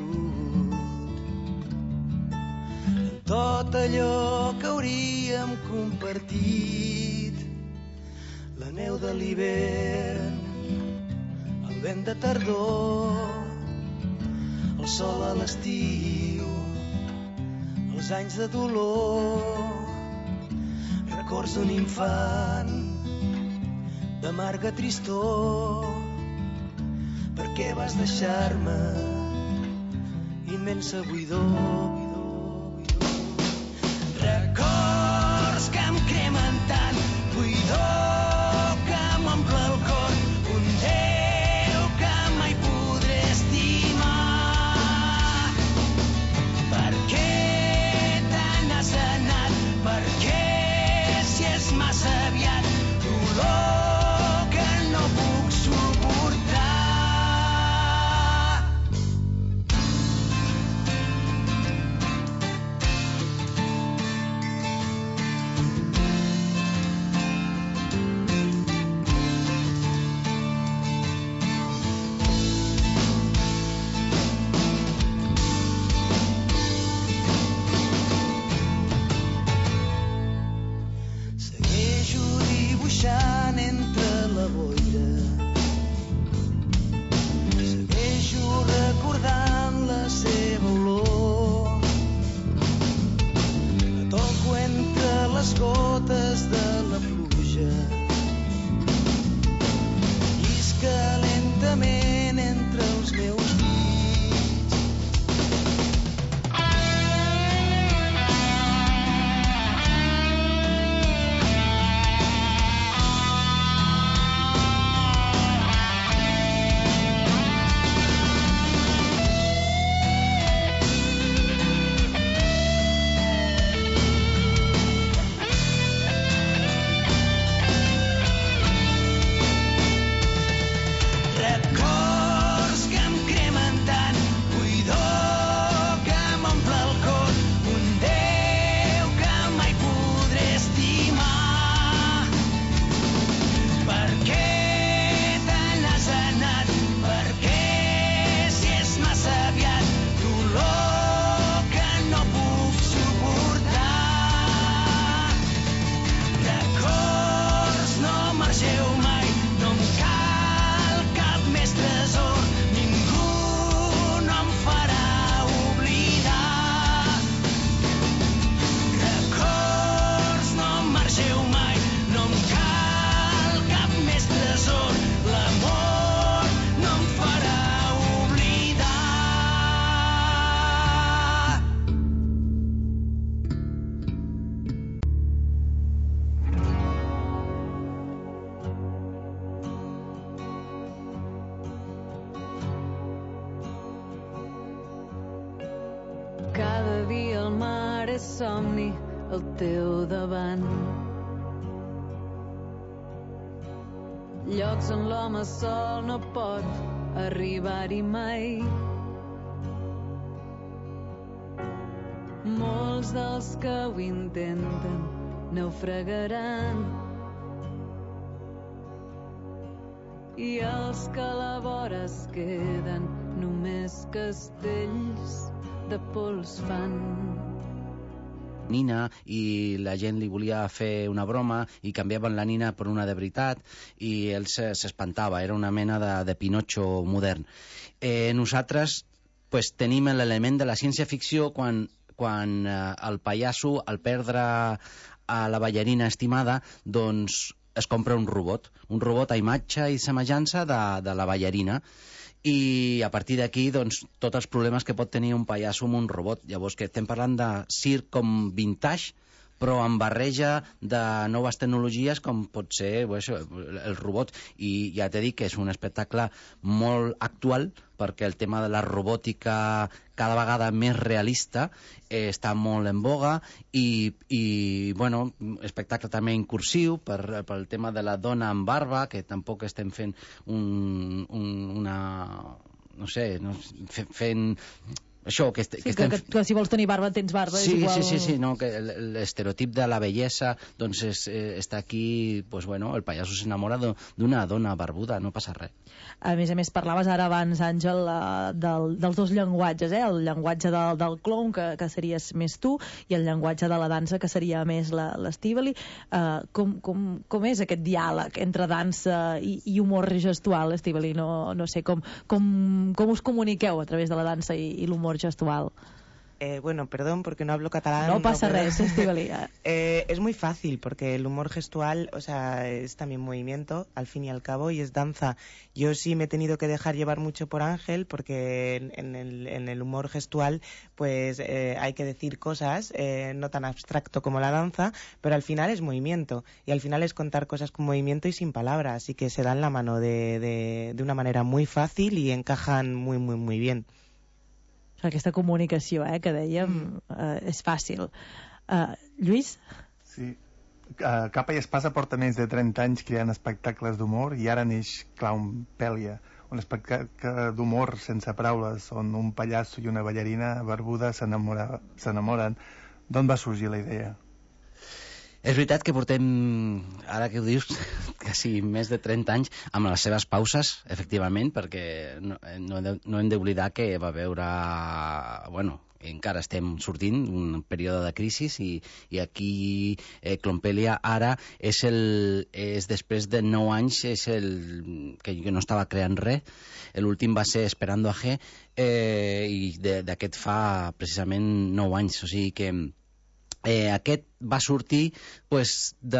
tot allò que hauríem compartit. La neu de l'hivern, el vent de tardor, el sol a l'estiu, els anys de dolor, records d'un infant d'amarga tristor. Per què vas deixar-me immensa buidor? Records que em cremen tant, buidor que m'omple el cor. Un temps és somni al teu davant. Llocs on l'home sol no pot arribar-hi mai. Molts dels que ho intenten naufragaran, i els que a la vora es queden només castells de pols fan. Nina, i la gent li volia fer una broma i canviaven la Nina per una de veritat i ell s'espantava, era una mena de, de Pinotxo modern. Eh, nosaltres pues, tenim l'element de la ciència-ficció quan, quan eh, el pallasso, al perdre a la ballarina estimada, doncs es compra un robot, un robot a imatge i semejança de, de la ballarina. I a partir d'aquí, doncs, tots els problemes que pot tenir un pallasso amb un robot. Llavors, que estem parlant de circ com vintage, però amb barreja de noves tecnologies com pot ser pues, el robot. I ja t'he dit que és un espectacle molt actual, perquè el tema de la robòtica cada vegada més realista eh, està molt en boga i, i bueno, espectacle també incursiu per, per el tema de la dona amb barba, que tampoc estem fent un, un, una... no sé, no, fent... Això, que, est sí, que, estem... que, que si vols tenir barba tens barba, sí, és igual. Sí, sí, sí, no, que l'estereotip de la bellesa doncs és, eh, està aquí, pues bueno, el pallasso s'enamora d'una dona barbuda, no passa res. A més a més, parlaves ara abans, Àngel, uh, del, dels dos llenguatges, eh? El llenguatge del, del clown, que, que series més tu, i el llenguatge de la dansa, que seria més l'Estíbali. Uh, com, com, com és aquest diàleg entre dansa i, i humor gestual, Estíbali? No, no sé, com, com, com us comuniqueu a través de la dansa i, i l'humor gestual? Eh, bueno, perdón porque no hablo catalán. No pasa no res, Estíbali. eh, es muy fácil porque el humor gestual, o sea, es también movimiento, al fin y al cabo, y es danza. Yo sí me he tenido que dejar llevar mucho por Ángel porque en, en, el, en el humor gestual, pues eh, hay que decir cosas, eh, no tan abstracto como la danza, pero al final es movimiento y al final es contar cosas con movimiento y sin palabras, así que se dan la mano de, de, de una manera muy fácil y encajan muy, muy, muy bien. Aquesta comunicació, eh, que dèiem, uh, és fàcil. Uh, Lluís? Sí. Uh, Capa i Espasa porta més de trenta anys creant espectacles d'humor i ara neix Clown Pèlia, un espectacle d'humor sense paraules, on un pallasso i una ballarina barbuda s'enamoren. D'on va sorgir la idea? És veritat que portem, ara que ho dius, quasi més de trenta anys amb les seves pauses, efectivament, perquè no, no, no hem d'oblidar que va veure, bueno, encara estem sortint d'un període de crisi i, i aquí eh, Clompèlia ara és, el, és després de nou anys és el que jo no estava creant res. L'últim va ser Esperando a G eh, i d'aquest fa precisament nou anys, o sigui que Eh, aquest va sortir pues, de,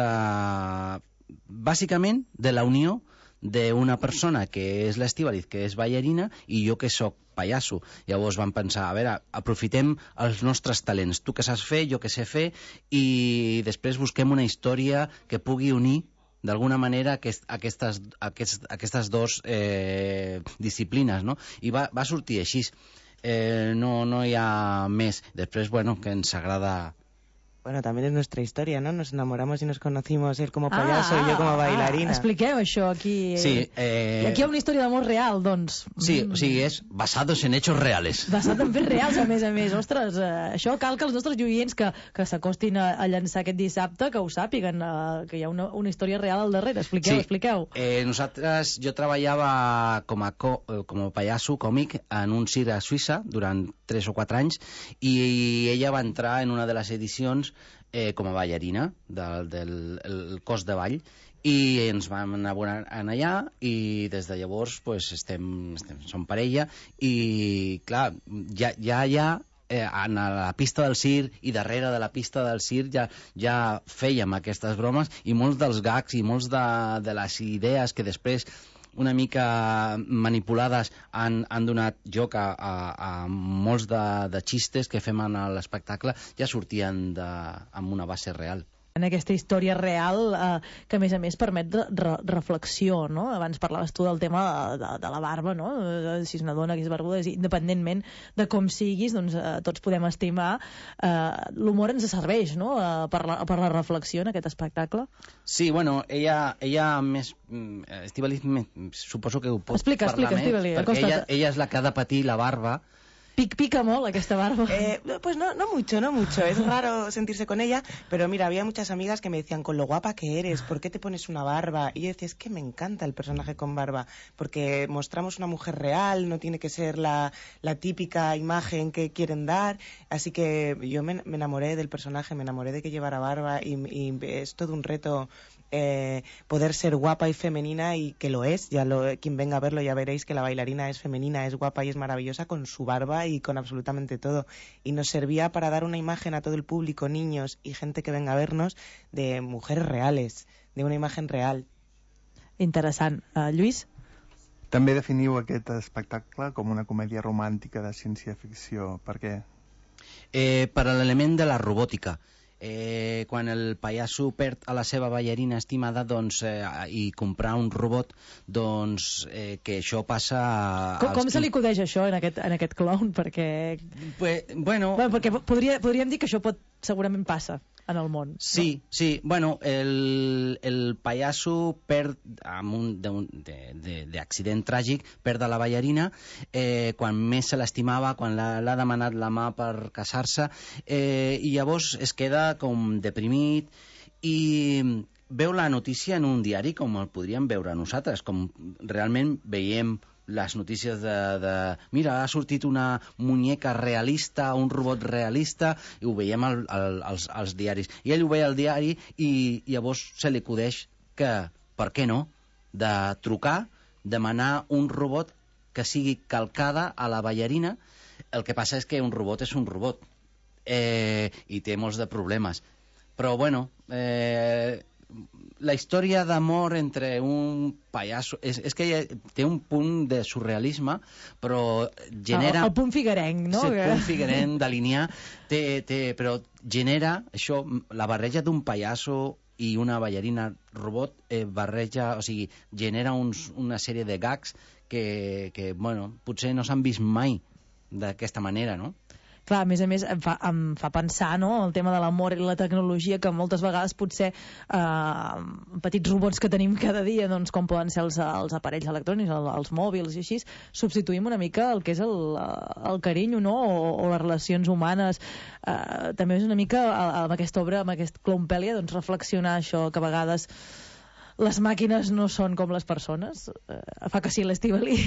bàsicament de la unió d'una persona que és l'Estíbaliz, que és ballarina, i jo que sóc pallasso. Llavors vam pensar, a veure, aprofitem els nostres talents, tu que saps fer, jo que sé fer, i després busquem una història que pugui unir d'alguna manera aquest, aquestes, aquests, aquestes dues eh, disciplines, no? I va, va sortir així. Eh, no, no hi ha més. Després, bueno, que ens agrada... Bueno, también es nuestra historia, ¿no? Nos enamoramos y nos conocimos, él como payaso ah, y yo como bailarina. Ah, expliqueu això aquí. Sí, eh... I aquí hi ha una història d'amor real, doncs. Sí, mm. o sigui, és basados en hechos reales. Basat en fets reals, a més a més. Ostres, eh, això cal que els nostres oients que, que s'acostin a, a llançar aquest dissabte, que ho sàpiguen, eh, que hi ha una, una història real al darrere. Expliqueu, sí. expliqueu. Eh, nosaltres, jo treballava com a, co, com a pallasso còmic en un circ a Suïssa durant tres o quatre anys i ella va entrar en una de les edicions Eh, com a ballarina del, del el cos de ball i ens vam anar allà i des de llavors pues, estem, estem, som parella i clar, ja, ja, ja eh, a la pista del circ i darrere de la pista del circ ja, ja fèiem aquestes bromes i molts dels gags i molts de, de les idees que després una mica manipulades han, han donat joc a, a, a molts de, de xistes que fem en l'espectacle ja sortien de, amb una base real. en aquesta història real eh, que a més a més permet re reflexió, no? Abans parlaves tu del tema de, de, de la barba, no? Si és una dona que és barbuda, independentment de com siguis, doncs eh, tots podem estimar. Eh, L'humor ens serveix, no? Eh, per, la, per la reflexió en aquest espectacle. Sí, bueno, ella, ella més... Estíbaliz, suposo que ho pot explica, parlar explica, més, perquè ella, ella és la que ha de patir la barba. Pic, pica molt aquesta barba. Eh, pues no, no mucho, no mucho. Es raro sentirse con ella, pero mira, había muchas amigas que me decían, con lo guapa que eres, ¿por qué te pones una barba? Y yo decía, es que me encanta el personaje con barba, porque mostramos una mujer real, no tiene que ser la, la típica imagen que quieren dar, así que yo me, me enamoré del personaje, me enamoré de que llevara barba y, y es todo un reto. Eh, poder ser guapa y femenina, y que lo es, ya lo, quien venga a verlo ya veréis que la bailarina es femenina, es guapa y es maravillosa con su barba y con absolutamente todo, y nos servía para dar una imagen a todo el público, niños y gente que venga a vernos, de mujeres reales, de una imagen real. Interessant. Uh, Lluís? També definiu aquest espectacle com una comèdia romàntica de ciència-ficció. Per què? Eh, per l'element de la robòtica. Eh, quan el pallasso perd a la seva ballarina estimada, doncs, eh, i comprar un robot, doncs eh, que això passa a, com, com se li acudeix això en aquest, en aquest clown? Perquè, pues, bueno, bueno, perquè podria, podríem dir que això pot, segurament passa en el món. Sí, no? sí. Bueno, el, el pallasso perd amb un d'accident tràgic, perd a la ballarina, eh, quan més se l'estimava, quan l'ha demanat la mà per casar-se, eh, i llavors es queda com deprimit i veu la notícia en un diari com el podríem veure nosaltres, com realment veiem les notícies de, de... Mira, ha sortit una muñeca realista, un robot realista, i ho veiem al, al, als, als diaris. I ell ho veia al diari i llavors se li acudeix que, per què no, de trucar, demanar un robot que sigui calcada a la ballarina. El que passa és que un robot és un robot eh, i té molts de problemes. Però, bueno... Eh, la història d'amor entre un pallasso és, és que té un punt de surrealisme, però genera... El, el punt figuerenc, no? Sí, el punt figuerenc d'alinear, té, té, però genera això, la barreja d'un pallasso i una ballarina robot, eh, barreja, o sigui, genera uns, una sèrie de gags que, que bueno, potser no s'han vist mai d'aquesta manera, no? Clar, a més a més em fa, em fa pensar, no?, el tema de l'amor i la tecnologia, que moltes vegades potser eh, petits robots que tenim cada dia, doncs com poden ser els, els aparells electrònics, el, els mòbils i així, substituïm una mica el que és el, el carinyo, no?, o, o les relacions humanes. Eh, també és una mica, amb aquesta obra, amb aquest Clownpelia, doncs reflexionar això, que a vegades les máquinas no son como las personas. Uh, fa que sí, l'Estíbali.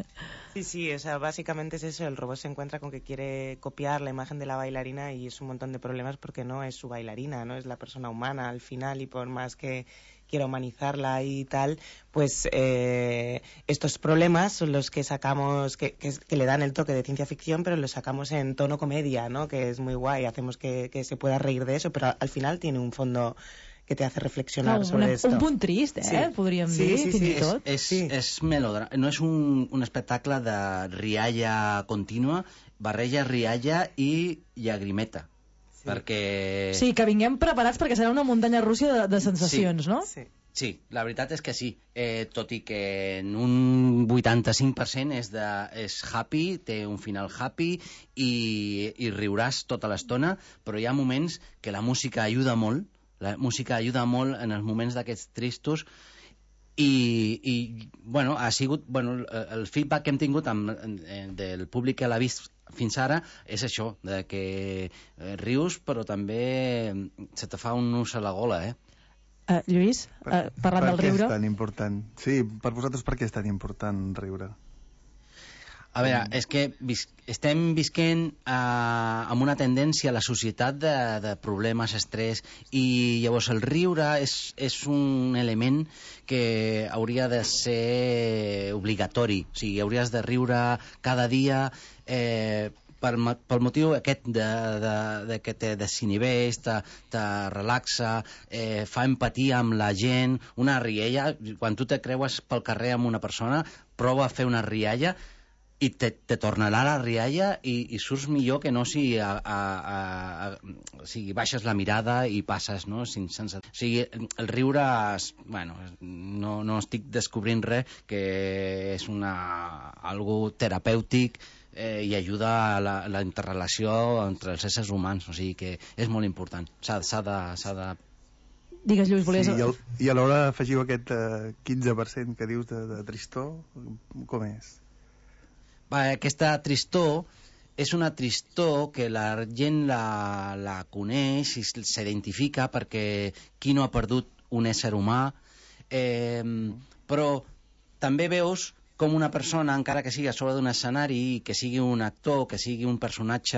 Sí, sí, o sea, básicamente es eso. El robot se encuentra con que quiere copiar la imagen de la bailarina y es un montón de problemas porque no es su bailarina, no es la persona humana al final, y por más que quiera humanizarla y tal, pues eh, estos problemas son los que sacamos, que, que, que le dan el toque de ciencia ficción, pero los sacamos en tono comedia, ¿no? Que es muy guay, hacemos que, que se pueda reír de eso, pero al final tiene un fondo que te hace reflexionar no, sobre una, esto. Un punt trist, eh? Sí. Podríem sí, dir, sí, fins sí, i tot. És, és, és melodra... No és un, un espectacle de rialla contínua, barreja rialla i llagrimeta. Sí. Perquè... Sí, que vinguem preparats perquè serà una muntanya russa de, de sensacions, sí. no? Sí. Sí, la veritat és que sí, eh, tot i que en un vuitanta-cinc per cent és, de, és happy, té un final happy i, i riuràs tota l'estona, però hi ha moments que la música ajuda molt, la música ajuda molt en els moments d'aquests tristos i, i bueno, ha sigut, bueno, el feedback que hem tingut amb, del públic que l'ha vist fins ara és això, de que rius però també se te fa un nus a la gola, eh? Uh, Lluís, uh, parlant del riure... Per què és tan important? Sí, per vosaltres per què és tan important riure? A veure, és que vis estem visquent eh, amb una tendència a la societat de, de problemes, estrès, i llavors el riure és, és un element que hauria de ser obligatori, o sigui, hauries de riure cada dia eh, per, pel motiu aquest de, de, de que te desinhibeix, te, te relaxa, eh, fa empatia amb la gent, una rialla, quan tu te creues pel carrer amb una persona, prova a fer una rialla, i te, te tornarà la rialla i, i surts millor que no si, a, a, a, a, si baixes la mirada i passes, no? Sin, sense, o sigui, el riure, es, bueno, no, no estic descobrint res, que és una, algo terapèutic eh, i ajuda a la, la interrelació entre els éssers humans, o sigui que és molt important, s'ha de, s'ha de Digues, Lluís, volies... Sí, i, el, i a l'hora afegiu aquest eh, quinze per cent que dius de, de tristor, com és? Va, aquesta tristor és una tristor que la gent la, la coneix i s'identifica perquè qui no ha perdut un ésser humà, eh, però també veus com una persona, encara que sigui a sobre d'un escenari, que sigui un actor, que sigui un personatge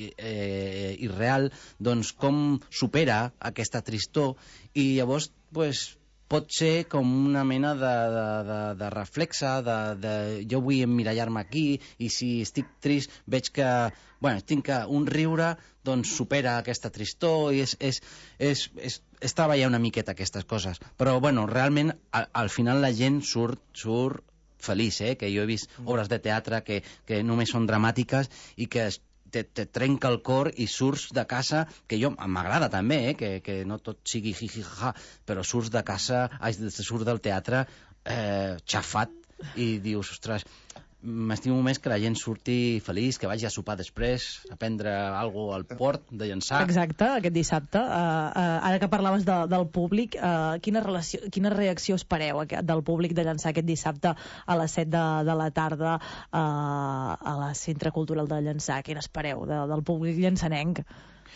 eh, irreal, doncs com supera aquesta tristor i llavors pues, pot ser com una mena de, de, de, de reflexe, de, de jo vull emmirallar-me aquí i si estic trist veig que bueno, tinc un riure, doncs supera aquesta tristor i és, és, és, és, és treballar una miqueta aquestes coses. Però bueno, realment al, al final la gent surt, surt feliç, eh? Que jo he vist obres de teatre que, que només són dramàtiques i que te, te trenca el cor i surts de casa, que jo m'agrada també, eh? que, que no tot sigui jiji-jaja, però surts de casa, surts del teatre eh, xafat i dius, ostres, m'estimo més que la gent surti feliç, que vagi a sopar després, a prendre alguna cosa al port de Llançà. Exacte, aquest dissabte. Uh, uh, ara que parlaves de, del públic, uh, quina, relació, quina reacció espereu del públic de Llançà aquest dissabte a les set de, de la tarda uh, a la Centre Cultural de Llançà? Quina espereu de, del públic llançanenc?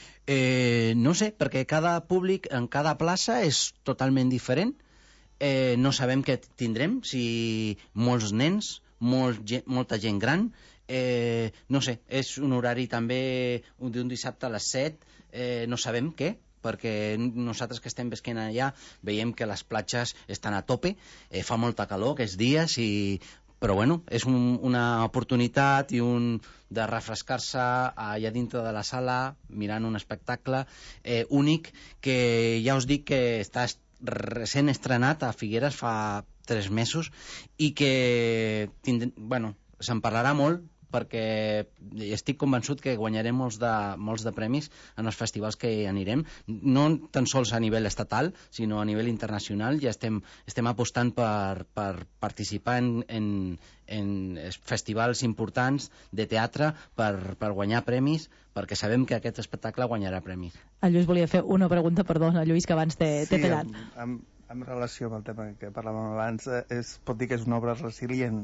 Eh, no sé, perquè cada públic en cada plaça és totalment diferent. Eh, no sabem què tindrem, si molts nens, Molt, molta gent gran, eh, no sé, és un horari també d'un dissabte a les set, eh, no sabem què, perquè nosaltres que estem visquent allà veiem que les platges estan a tope, eh, fa molta calor aquests dies, i... però bueno, és un, una oportunitat i un de refrescar-se allà dintre de la sala mirant un espectacle eh, únic que ja us dic que està recent estrenat a Figueres fa tres mesos i que tindrem, bueno, se'n parlarà molt perquè estic convençut que guanyarem molts de, molts de premis en els festivals que anirem, no tan sols a nivell estatal, sinó a nivell internacional. Ja estem, estem apostant per, per participar en, en, en festivals importants de teatre per, per guanyar premis, perquè sabem que aquest espectacle guanyarà premis. El Lluís volia fer una pregunta, perdona, Lluís, que abans t'he sí, tallat. Amb, amb, en relació amb el tema que parlàvem abans, es pot dir que és una obra resilient,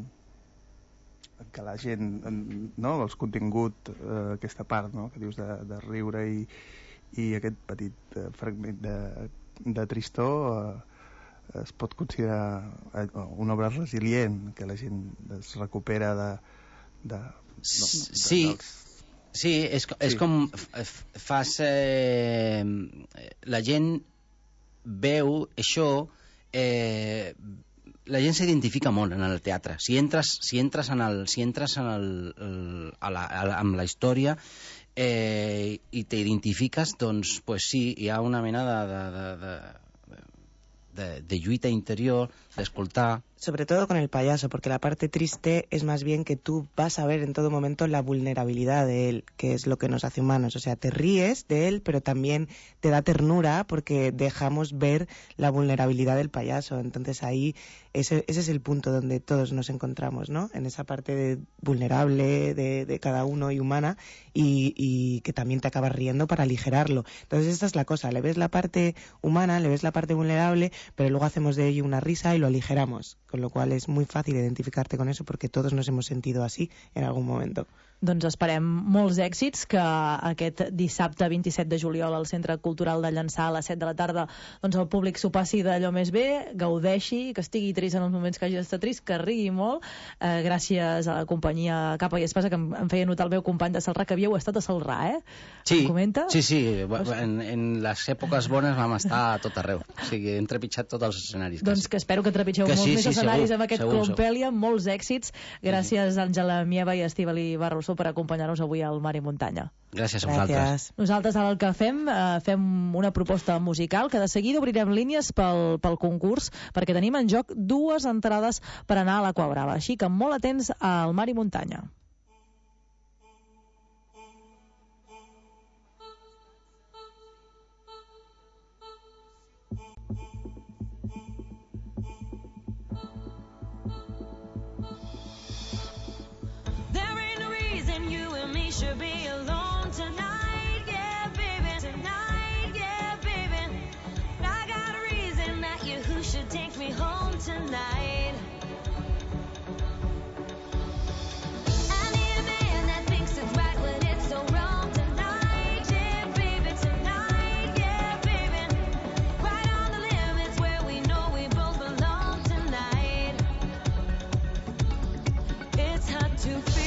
que la gent, no, els contingut, eh, aquesta part, no, que dius de, de riure i, i aquest petit eh, fragment de, de tristor eh, es pot considerar eh, una obra resilient, que la gent es recupera de... de, no, sí, de dels... sí, és, és sí. Com fas... Eh, la gent veu això, eh, la gent s'identifica molt en el teatre. Si entres, si entres, en el, si entres en el, el, a la, a la, amb la història eh, i t'identifiques, doncs pues sí, hi ha una mena de, de, de, de, de, de lluita interior, d'escoltar. Sobre todo con el payaso, porque la parte triste es más bien que tú vas a ver en todo momento la vulnerabilidad de él, que es lo que nos hace humanos. O sea, te ríes de él, pero también te da ternura porque dejamos ver la vulnerabilidad del payaso. Entonces ahí, ese, ese es el punto donde todos nos encontramos, ¿no? En esa parte de vulnerable de, de cada uno y humana, y, y que también te acabas riendo para aligerarlo. Entonces esta es la cosa, le ves la parte humana, le ves la parte vulnerable, pero luego hacemos de ello una risa y lo aligeramos, con lo cual es muy fácil identificarte con eso porque todos nos hemos sentido así en algún momento. Doncs esperem molts èxits, que aquest dissabte vint-i-set de juliol al Centre Cultural de Llançà a les set de la tarda doncs el públic s'ho passi d'allò més bé, gaudeixi, que estigui trist en els moments que hagi d'estar trist, que rigui molt, eh, gràcies a la companyia Capa i Espasa, que em, em feia notar el meu company de Salrà, que havíeu estat a Salrà, eh? Sí, em comenta? sí, sí, en, en les èpoques bones vam estar a tot arreu, o sigui, hem trepitjat tots els escenaris. Doncs que espero que trepitgeu que molts sí, més sí, escenaris segur, amb aquest segur, Clompèlia, molts èxits. Gràcies, Àngela Mieva i Estíbali Barroso, per acompanyar-nos avui al Mar i Muntanya. Gràcies a vosaltres. Nosaltres ara el que fem, eh, fem una proposta musical que de seguida obrirem línies pel, pel concurs, perquè tenim en joc dues entrades per anar a l'Aqua Brava. Així que molt atents al Mar i Muntanya. Should be alone tonight, yeah, baby. Tonight, yeah, baby. But I got a reason that you who should take me home tonight. I need a man that thinks it's right when it's so wrong tonight, yeah, baby. Tonight, yeah, baby. Right on the limits where we know we both belong tonight. It's hard to feel.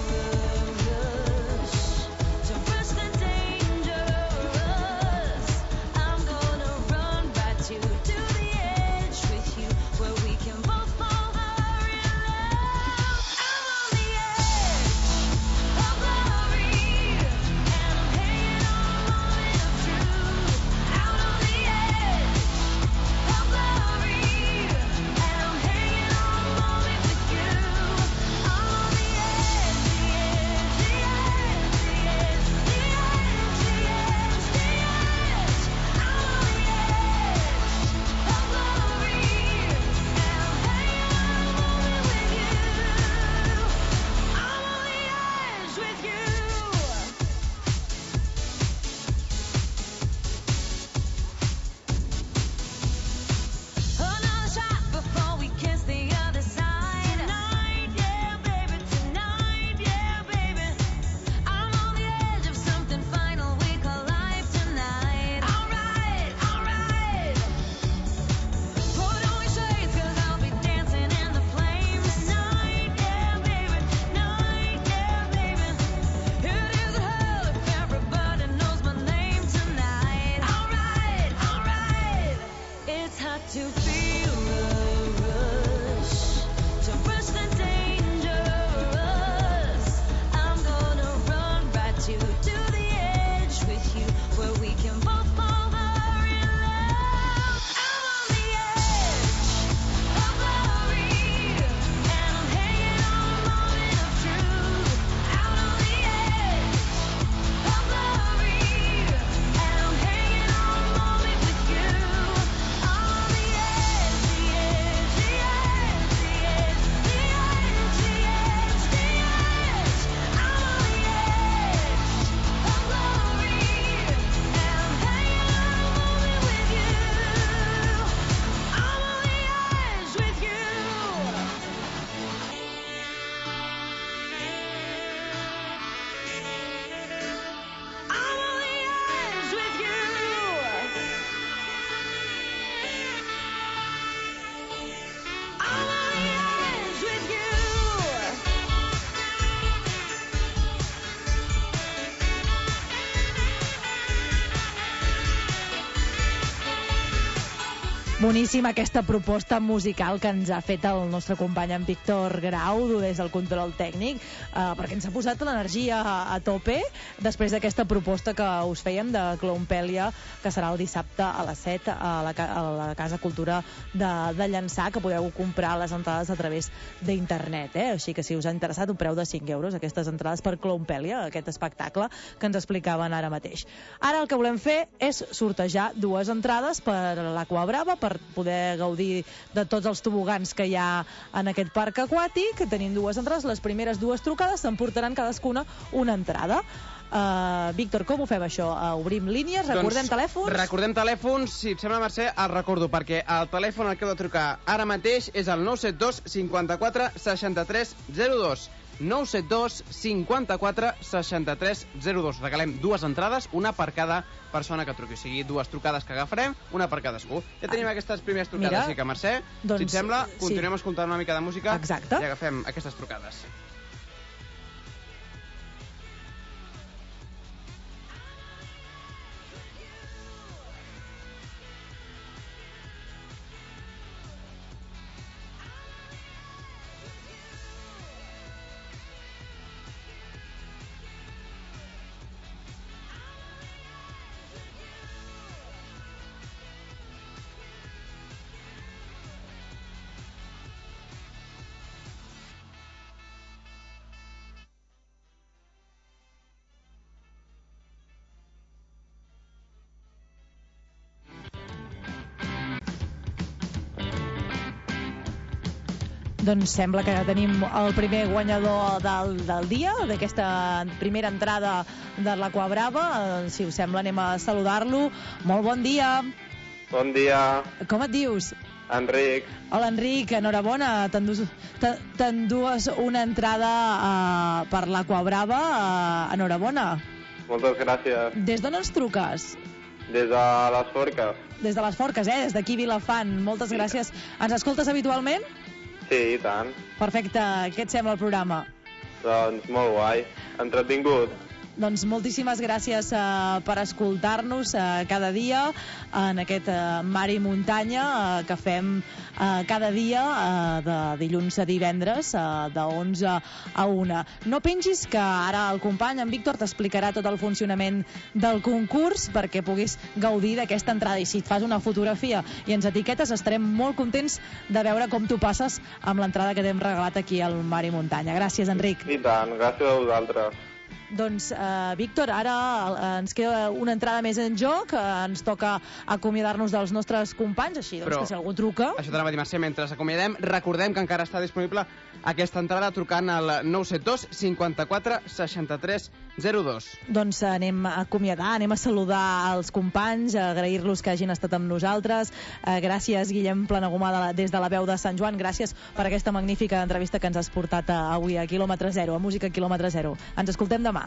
Boníssima aquesta proposta musical que ens ha fet el nostre company en Víctor Grau des del control tècnic, eh, perquè ens ha posat l'energia a, a tope després d'aquesta proposta que us fèiem de Clompèlia, que serà el dissabte a les set a la, a la Casa Cultura de, de Llançà, que podeu comprar les entrades a través d'internet, eh? Així que si us ha interessat, un preu de cinc euros aquestes entrades per Clompèlia, aquest espectacle que ens explicaven ara mateix. Ara el que volem fer és sortejar dues entrades per l'Aqua Brava, per poder gaudir de tots els tobogans que hi ha en aquest parc aquàtic. Tenim dues entrades, les primeres dues trucades s'emportaran cadascuna una entrada. Uh, Víctor, com ho fem això? Uh, obrim línies, recordem doncs, telèfons? Recordem telèfons, si et sembla, Mercè, el recordo, perquè el telèfon al que heu de trucar ara mateix és el nou set dos cinquanta-quatre seixanta-tres zero dos. nou set dos cinquanta-quatre seixanta-tres zero dos. Regalem dues entrades, una per cada persona que truqui. O sigui, dues trucades que agafarem, una per cadascú. Ja tenim ah, aquestes primeres trucades, mira, així que, Mercè, doncs, si et sembla, continuem sí. escoltant una mica de música. Exacte. I agafem aquestes trucades. Doncs sembla que tenim el primer guanyador del, del dia, d'aquesta primera entrada de l'Aquabrava. Si us sembla, anem a saludar-lo. Molt bon dia. Bon dia. Com et dius? Enric. Hola, Enric, enhorabona. T'endus, t'endues una entrada uh, per l'Aquabrava. Uh, enhorabona. Moltes gràcies. Des d'on ens truques? Des de les Forques. Des de les Forques, eh? Des d'aquí Vilafant. Moltes sí. gràcies. Ens escoltes habitualment? Sí, i tant. Perfecte. Què et sembla el programa? Doncs molt guai. Entretingut. Doncs moltíssimes gràcies uh, per escoltar-nos uh, cada dia en aquest uh, Mar i Muntanya uh, que fem uh, cada dia uh, de dilluns a divendres uh, de onze a una. No pengis, que ara el company, en Víctor, t'explicarà tot el funcionament del concurs perquè puguis gaudir d'aquesta entrada. I si et fas una fotografia i ens etiquetes, estarem molt contents de veure com tu passes amb l'entrada que t'hem regalat aquí al Mar i Muntanya. Gràcies, Enric. I tant, gràcies a vosaltres. Doncs, eh, Víctor, ara eh, ens queda una entrada més en joc, eh, ens toca acomiadar-nos dels nostres companys, així doncs, Però, que si algú truca... Això t'anava a dir, Mercè, mentre acomiadem, recordem que encara està disponible aquesta entrada trucant al nou set dos cinquanta-quatre seixanta-tres zero dos. Doncs anem a acomiadar, anem a saludar els companys, a agrair-los que hagin estat amb nosaltres. Eh, gràcies, Guillem Planagumà, de la, des de la veu de Sant Joan, gràcies per aquesta magnífica entrevista que ens has portat a, avui a Quilòmetre Zero, a Música Quilòmetre Zero. Ens escoltem demà.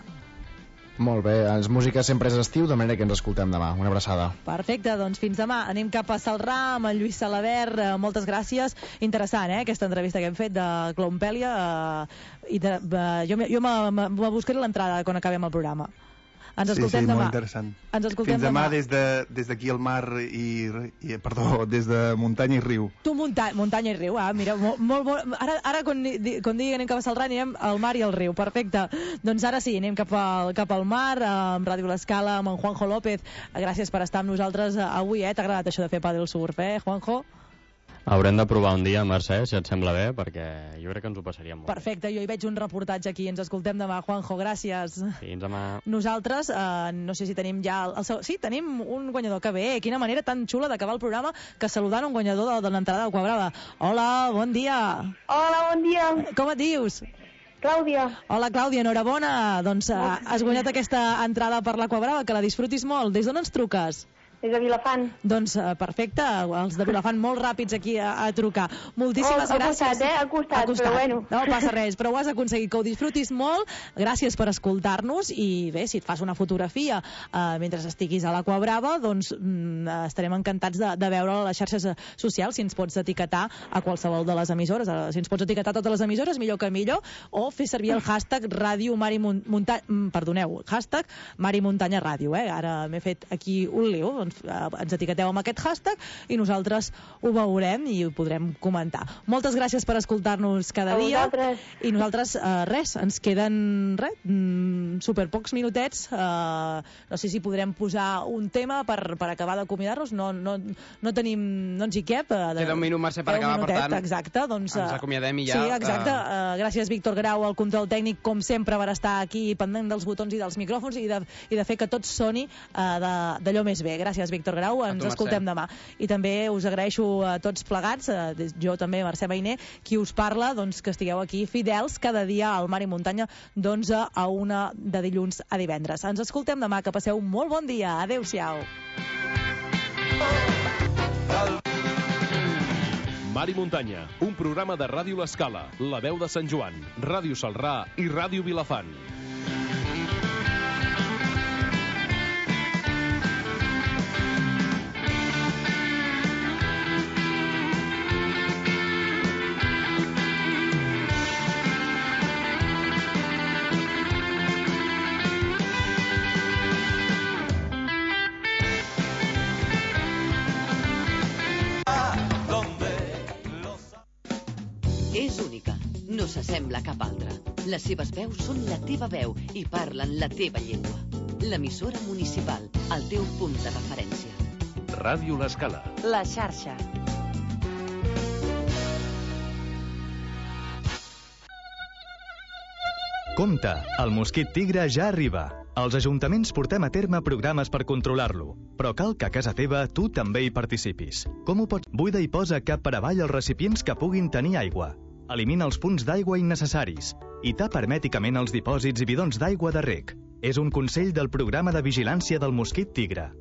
Molt bé, els música sempre és estiu, de manera que ens escoltem demà. Una abraçada. Perfecte, doncs fins demà. Anem cap a Salrà amb en Lluís Salabert. Eh, moltes gràcies. Interessant, eh, aquesta entrevista que hem fet de Clompèlia. Eh, i de, eh, jo jo me, me, me buscaré l'entrada quan acabem el programa. Ens escoltem sí, sí, demà. molt interessant. Ens escoltem Fins demà, demà. des de- des d'aquí al mar i, i... Perdó, des de muntanya i riu. Tu, munta muntanya i riu, ah, mira, molt, molt bo. Ara, ara quan, di- quan digui anem cap a Salrà, anirem al mar i al riu, perfecte. Doncs ara sí, anem cap al, cap al mar, eh, amb Ràdio L'Escala, amb en Juanjo López. Gràcies per estar amb nosaltres eh, avui, eh? T'ha agradat això de fer pàdel surf, eh, Juanjo? Haurem de provar un dia, Mercè, si et sembla bé, perquè jo crec que ens ho passaríem molt. Perfecte, jo hi veig un reportatge aquí, ens escoltem demà, Juanjo, gràcies. Fins demà. Nosaltres, eh, no sé si tenim ja... El, el, seu- sí, tenim un guanyador, que bé, quina manera tan xula d'acabar el programa que saludant un guanyador de, de l'entrada d'Aquabrava. Hola, bon dia. Hola, bon dia. Com et dius? Clàudia. Hola, Clàudia, enhorabona. Doncs eh, has guanyat aquesta entrada per l'Aquabrava, que la disfrutis molt. Des d'on ens truques? Des de Vilafant. Doncs eh, perfecte, els de Vilafant molt ràpids aquí a, a trucar. Moltíssimes Oh, al gràcies. costat, eh? Al costat, però bueno. No passa res, però ho has aconseguit, que ho disfrutis molt. Gràcies per escoltar-nos i bé, si et fas una fotografia eh, mentre estiguis a l'Aquabrava, doncs mm, estarem encantats de, de veure a les xarxes socials, si ens pots etiquetar a qualsevol de les emissores. Eh, Si ens pots etiquetar a totes les emissores, millor que millor, o fer servir el hashtag Ràdio Mar i Muntanya, perdoneu, hashtag Mar i Muntanya Ràdio, eh? Ara m'he fet aquí un lío, doncs eh, ens etiqueteu amb aquest hashtag i nosaltres ho veurem i ho podrem comentar. Moltes gràcies per escoltar-nos cada A dia. vosaltres. I nosaltres, eh, res, ens queden res, mm, super pocs minutets. Eh, no sé si podrem posar un tema per, per acabar d'acomiadar-nos. No, no, no tenim, no ens hi cap. Eh, de- Queda un minut, Mercè, per queda un acabar, per minutet, tant, exacte, doncs, ens eh, acomiadem i ja, Sí, exacte. eh, Eh, gràcies, Víctor Grau, al control tècnic, com sempre, per estar aquí pendent dels botons i dels micròfons i de, i de fer que tot soni eh, de- d'allò més bé. Gràcies, Víctor Grau. Ens tu, Mercè. escoltem demà. I també us agraeixo a tots plegats, eh, des- jo també, Mercè Bainer, qui us parla, doncs que estigueu aquí fidels cada dia al Mar i Muntanya d'onze a una de dilluns a divendres. Ens escoltem demà, que passeu un molt bon dia. Adéu-siau. Mar i Muntanya, un programa de Ràdio L'Escala, La Veu de Sant Joan, Ràdio Salrà i Ràdio Vilafant. És única, no s'assembla a cap altra. Les seves veus són la teva veu i parlen la teva llengua. L'emissora municipal, el teu punt de referència. Ràdio L'Escala. La xarxa. Compte, el mosquit tigre ja arriba. Els ajuntaments portem a terme programes per controlar-lo, però cal que a casa teva tu també hi participis. Com ho pots? Buida i posa cap per avall els recipients que puguin tenir aigua. elimina els punts d'aigua innecessaris i tapa hermèticament els dipòsits i bidons d'aigua de reg. És un consell del programa de vigilància del mosquit tigre.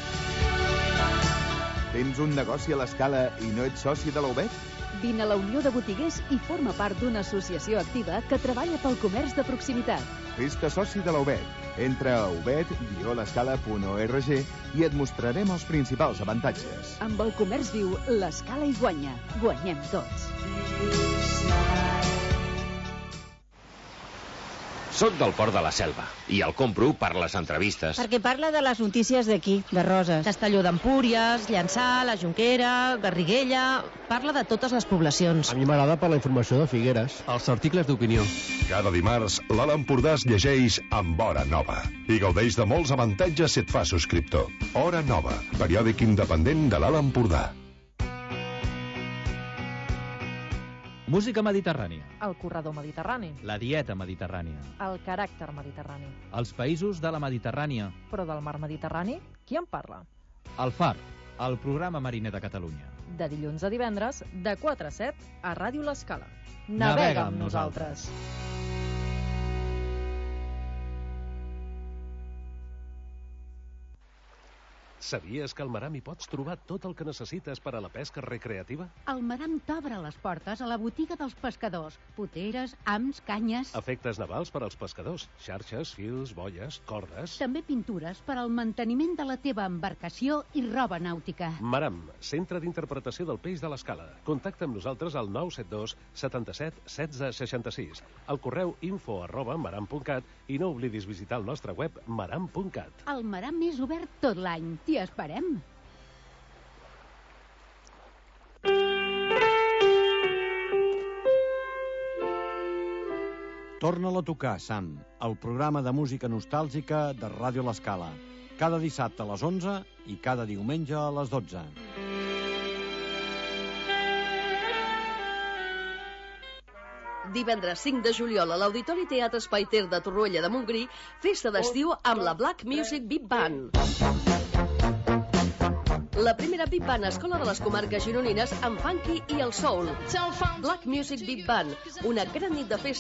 Tens un negoci a l'Escala i no ets soci de la U B E T? Vine a la Unió de Botiguers i forma part d'una associació activa que treballa pel comerç de proximitat. Fes-te soci de la U B E T. Entra a ubet guió l'escala punt org i et mostrarem els principals avantatges. Amb el comerç viu, l'Escala hi guanya. Guanyem tots. Soc del Port de la Selva i el compro per les entrevistes. Perquè parla de les notícies d'aquí, de Roses. Castelló d'Empúries, Llançà, la Jonquera, Garriguella... Parla de totes les poblacions. A mi m'agrada per la informació de Figueres. Els articles d'opinió. Cada dimarts, l'Alt Empordà es llegeix amb Hora Nova i gaudeix de molts avantatges si et fa subscriptor. Hora Nova, periòdic independent de l'Alt Empordà. Música mediterrània. El corredor mediterrani. La dieta mediterrània. El caràcter mediterrani. Els països de la Mediterrània. Però del mar Mediterrani, qui en parla? El Far, el programa mariner de Catalunya. De dilluns a divendres, de quatre a set, a Ràdio L'Escala. Navega amb nosaltres. Sabies que al Maram hi pots trobar tot el que necessites per a la pesca recreativa? El Maram t'obre les portes a la botiga dels pescadors. Poteres, hams, canyes... Efectes navals per als pescadors. Xarxes, fils, bolles, cordes... També pintures per al manteniment de la teva embarcació i roba nàutica. Maram, centre d'interpretació del peix de l'Escala. Contacta amb nosaltres al nou set dos setanta-set setze seixanta-sis, al correu info arroba maram punt cat i no oblidis visitar el nostre web maram punt cat. El Maram és obert tot l'any. T'hi esperem. Torna-la a tocar, Sam, el programa de música nostàlgica de Ràdio L'Escala. Cada dissabte a les onze i cada diumenge a les dotze. Divendres cinc de juliol a l'Auditori Teatre Espai Ter de Torroella de Montgrí, festa d'estiu amb la Black Music Big Band. La primera Big Band Escola de les Comarques Gironines amb funky i el soul. Black Music Big Band, una gran nit de festa